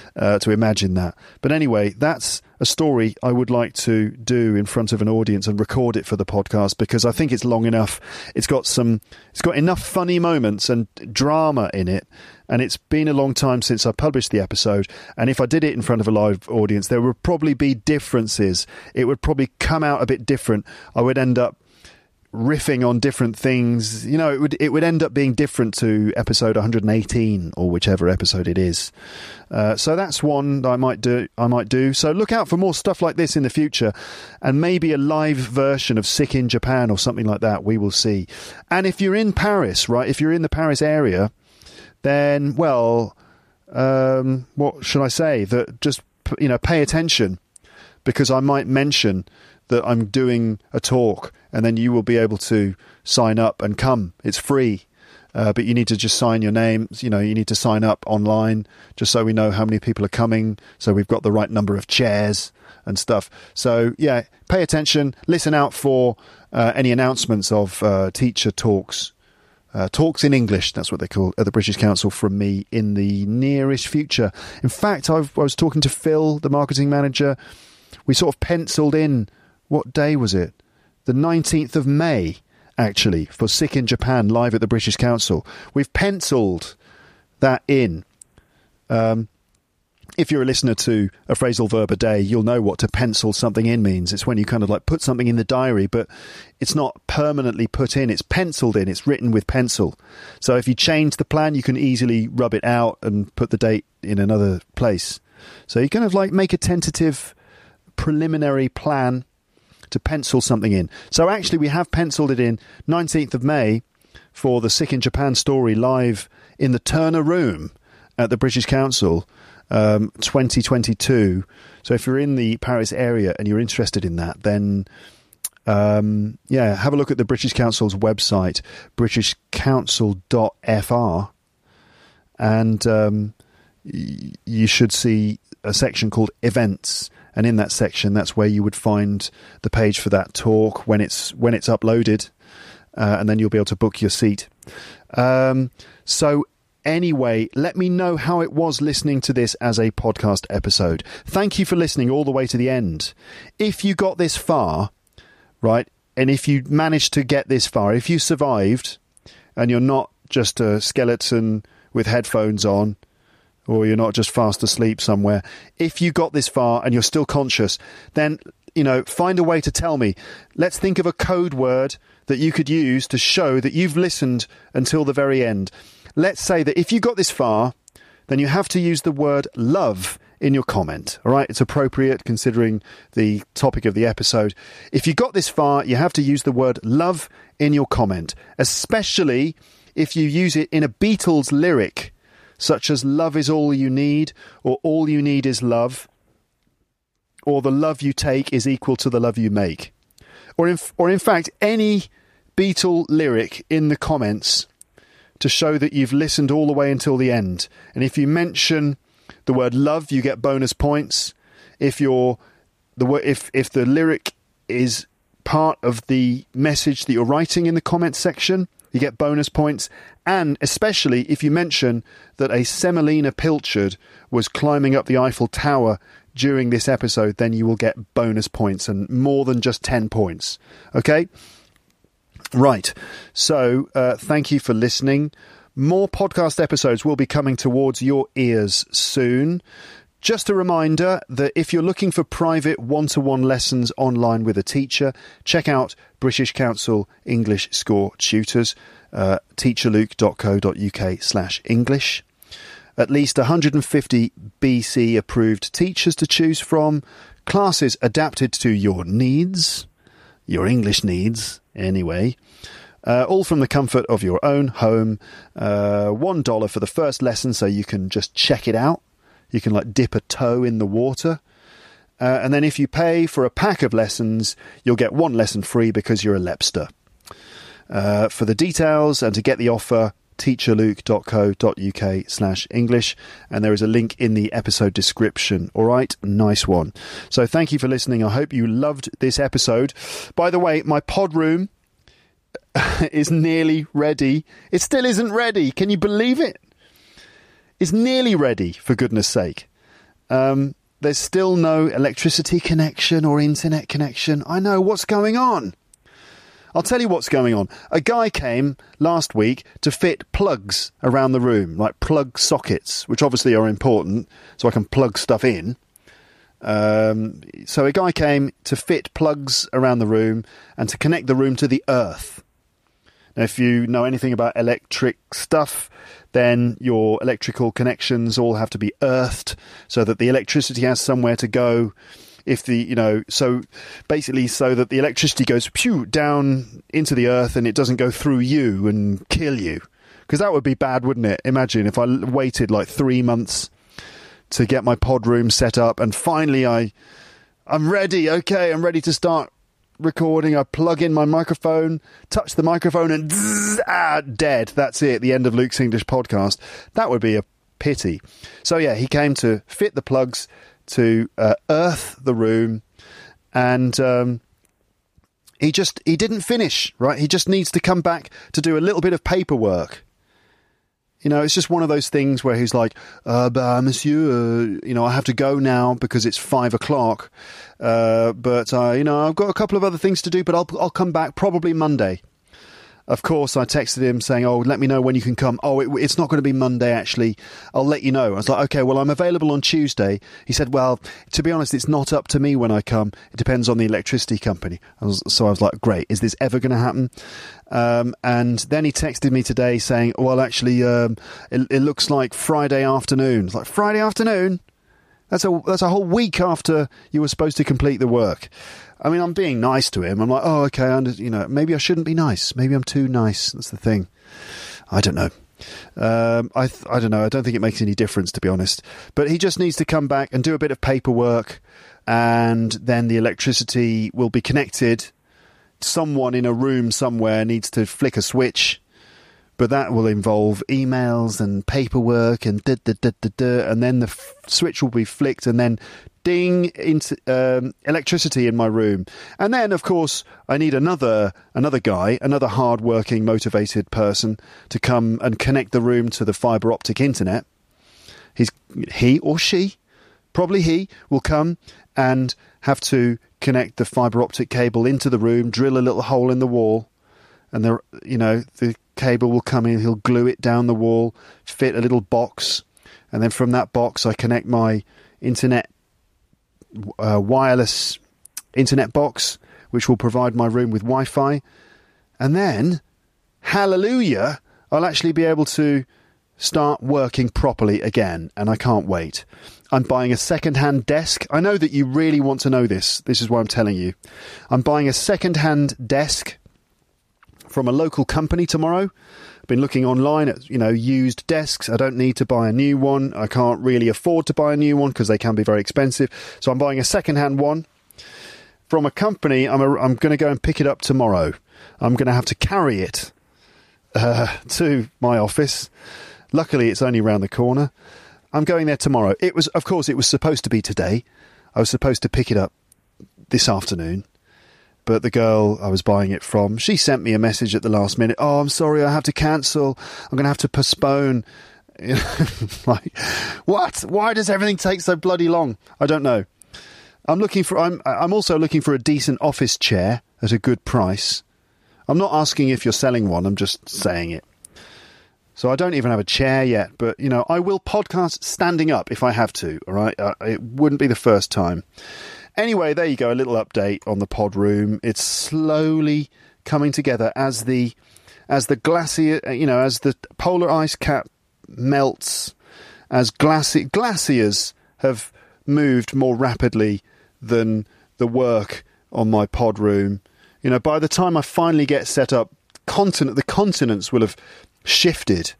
to imagine that. But anyway, that's a story I would like to do in front of an audience and record it for the podcast, because I think it's long enough. It's got enough funny moments and drama in it. And it's been a long time since I published the episode. And if I did it in front of a live audience, there would probably be differences. It would probably come out a bit different. I would end up riffing on different things. You know, it would end up being different to episode 118 or whichever episode it is. So that's one that I might do. So look out for more stuff like this in the future, and maybe a live version of Sick in Japan or something like that. We will see. And if you're in Paris, right, if you're in the Paris area, then, well, what should I say? That just, pay attention, because I might mention that I'm doing a talk, and then you will be able to sign up and come. It's free, but you need to just sign your name. You need to sign up online, just so we know how many people are coming, so we've got the right number of chairs and stuff. So, yeah, pay attention. Listen out for any announcements of teacher talks. Talks in English, that's what they call at the British Council, from me in the nearest future. In fact, I was talking to Phil, the marketing manager. We sort of penciled in, what day was it? The 19th of May, actually, for Sick in Japan live at the British Council. We've penciled that in. If you're a listener to A Phrasal Verb a Day, you'll know what to pencil something in means. It's when you kind of like put something in the diary, but it's not permanently put in. It's penciled in. It's written with pencil. So if you change the plan, you can easily rub it out and put the date in another place. So you kind of like make a tentative preliminary plan to pencil something in. So actually we have penciled it in 19th of May for the Sick in Japan story live in the Turner Room at the British Council, 2022. So if you're in the Paris area and you're interested in that, then have a look at the British Council's website, britishcouncil.fr, and you should see a section called events, and in that section, that's where you would find the page for that talk when it's uploaded, and then you'll be able to book your seat. So anyway, let me know how it was listening to this as a podcast episode. Thank you for listening all the way to the end. If you got this far, right, and if you managed to get this far, if you survived and you're not just a skeleton with headphones on, or you're not just fast asleep somewhere, if you got this far and you're still conscious, then, find a way to tell me. Let's think of a code word that you could use to show that you've listened until the very end. Let's say that if you got this far, then you have to use the word love in your comment. All right, it's appropriate considering the topic of the episode. If you got this far, you have to use the word love in your comment, especially if you use it in a Beatles lyric, such as "Love is all you need," or "All you need is love," or "The love you take is equal to the love you make," or in fact any Beatle lyric in the comments, to show that you've listened all the way until the end. And if you mention the word love, you get bonus points. If the lyric is part of the message that you're writing in the comments section, you get bonus points. And especially if you mention that a Semolina Pilchard was climbing up the Eiffel Tower during this episode, then you will get bonus points, and more than just 10 points. Okay? Right, so thank you for listening. More podcast episodes will be coming towards your ears soon. Just a reminder that if you're looking for private one-to-one lessons online with a teacher, check out British Council English Score Tutors, teacherluke.co.uk/English. At least 150 BC approved teachers to choose from, classes adapted to your needs, your English needs, anyway. All from the comfort of your own home. $1 for the first lesson, so you can just check it out. You can dip a toe in the water. And then if you pay for a pack of lessons, you'll get one lesson free because you're a Lepster. For the details and to get the offer, teacherluke.co.uk/English, and there is a link in the episode description. All right, nice one. So thank you for listening. I hope you loved this episode. By the way, my pod room is nearly ready. It still isn't ready. Can you believe it? It's nearly ready, for goodness sake. There's still no electricity connection or internet connection. I know, what's going on? I'll tell you what's going on. A guy came last week to fit plugs around the room, like plug sockets, which obviously are important, so I can plug stuff in. So a guy came to fit plugs around the room and to connect the room to the earth. Now, if you know anything about electric stuff, then your electrical connections all have to be earthed so that the electricity has somewhere to go. So basically so that the electricity goes down into the earth and it doesn't go through you and kill you. Because that would be bad, wouldn't it? Imagine if I waited like 3 months to get my pod room set up and finally I'm ready. Okay, I'm ready to start recording. I plug in my microphone, touch the microphone and dead. That's it. The end of Luke's English podcast. That would be a pity. So yeah, he came to fit the plugs to earth the room, and he didn't finish, right? He just needs to come back to do a little bit of paperwork. It's just one of those things where he's like, monsieur, I have to go now because it's 5 o'clock. But I've got a couple of other things to do, but I'll come back probably Monday. Of course, I texted him saying, let me know when you can come. It's not going to be Monday, actually. I'll let you know. I was like, okay, well, I'm available on Tuesday. He said, well, to be honest, it's not up to me when I come. It depends on the electricity company. So I was like, great. Is this ever going to happen? And then he texted me today saying, well, actually, it looks like Friday afternoon. It's like, Friday afternoon? That's a whole week after you were supposed to complete the work. I mean, I'm being nice to him. I'm like, okay, maybe I shouldn't be nice. Maybe I'm too nice. That's the thing. I don't know. I don't know. I don't think it makes any difference, to be honest. But he just needs to come back and do a bit of paperwork, and then the electricity will be connected. Someone in a room somewhere needs to flick a switch, but that will involve emails and paperwork and and then the switch will be flicked and then ding into electricity in my room. And then, of course, I need another guy, another hard-working, motivated person to come and connect the room to the fibre optic internet. He or she, probably he, will come and have to connect the fibre optic cable into the room, drill a little hole in the wall, and the cable will come in, he'll glue it down the wall, fit a little box, and then from that box I connect my internet wireless internet box, which will provide my room with Wi-Fi, and then, hallelujah, I'll actually be able to start working properly again, and I can't wait. I'm buying a second-hand desk. I know that you really want to know this. This is why I'm telling you. I'm buying a second-hand desk from a local company tomorrow. I've been looking online at, used desks. I don't need to buy a new one. I can't really afford to buy a new one because they can be very expensive. So I'm buying a second-hand one from a company. I'm going to go and pick it up tomorrow. I'm going to have to carry it to my office. Luckily, it's only round the corner. I'm going there tomorrow. It was supposed to be today. I was supposed to pick it up this afternoon. But the girl I was buying it from, she sent me a message at the last minute. Oh, I'm sorry, I have to cancel. I'm going to have to postpone. Like, what? Why does everything take so bloody long? I don't know. I'm also looking for a decent office chair at a good price. I'm not asking if you're selling one. I'm just saying it. So I don't even have a chair yet. But, I will podcast standing up if I have to. All right. It wouldn't be the first time. Anyway, there you go, a little update on the pod room. It's slowly coming together as the glacier, as the polar ice cap melts, as glaciers have moved more rapidly than the work on my pod room. By the time I finally get set up, the continents will have shifted.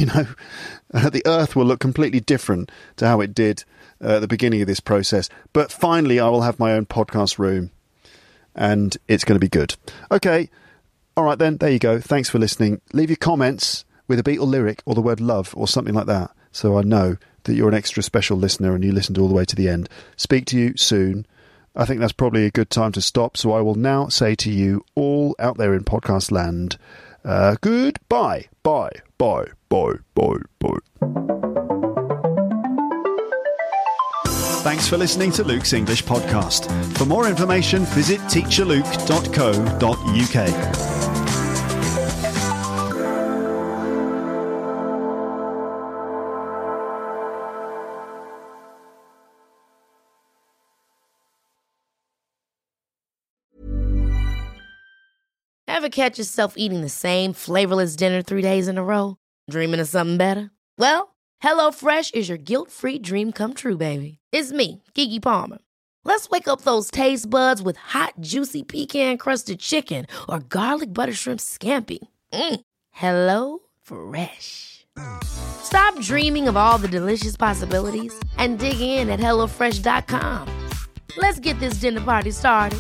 The Earth will look completely different to how it did at the beginning of this process. But finally, I will have my own podcast room, and it's going to be good. Okay, all right then, there you go. Thanks for listening. Leave your comments with a Beatle lyric or the word love or something like that, so I know that you're an extra special listener and you listened all the way to the end. Speak to you soon. I think that's probably a good time to stop, so I will now say to you all out there in podcast land, goodbye. Bye. Bye. Bye. Bye. Bye. Thanks for listening to Luke's English Podcast. For more information, visit teacherluke.co.uk. Ever catch yourself eating the same flavorless dinner 3 days in a row? Dreaming of something better? Well, HelloFresh is your guilt-free dream come true, baby. It's me, Keke Palmer. Let's wake up those taste buds with hot, juicy pecan-crusted chicken or garlic butter shrimp scampi. Hello Fresh. Stop dreaming of all the delicious possibilities and dig in at HelloFresh.com. Let's get this dinner party started.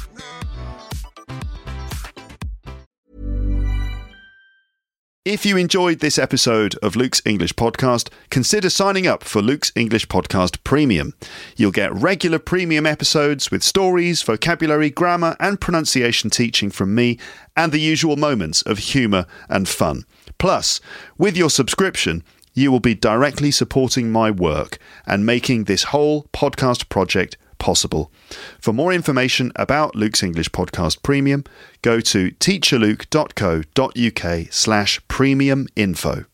If you enjoyed this episode of Luke's English Podcast, consider signing up for Luke's English Podcast Premium. You'll get regular premium episodes with stories, vocabulary, grammar and pronunciation teaching from me and the usual moments of humour and fun. Plus, with your subscription, you will be directly supporting my work and making this whole podcast project possible. For more information about Luke's English Podcast Premium, go to teacherluke.co.uk/premium info.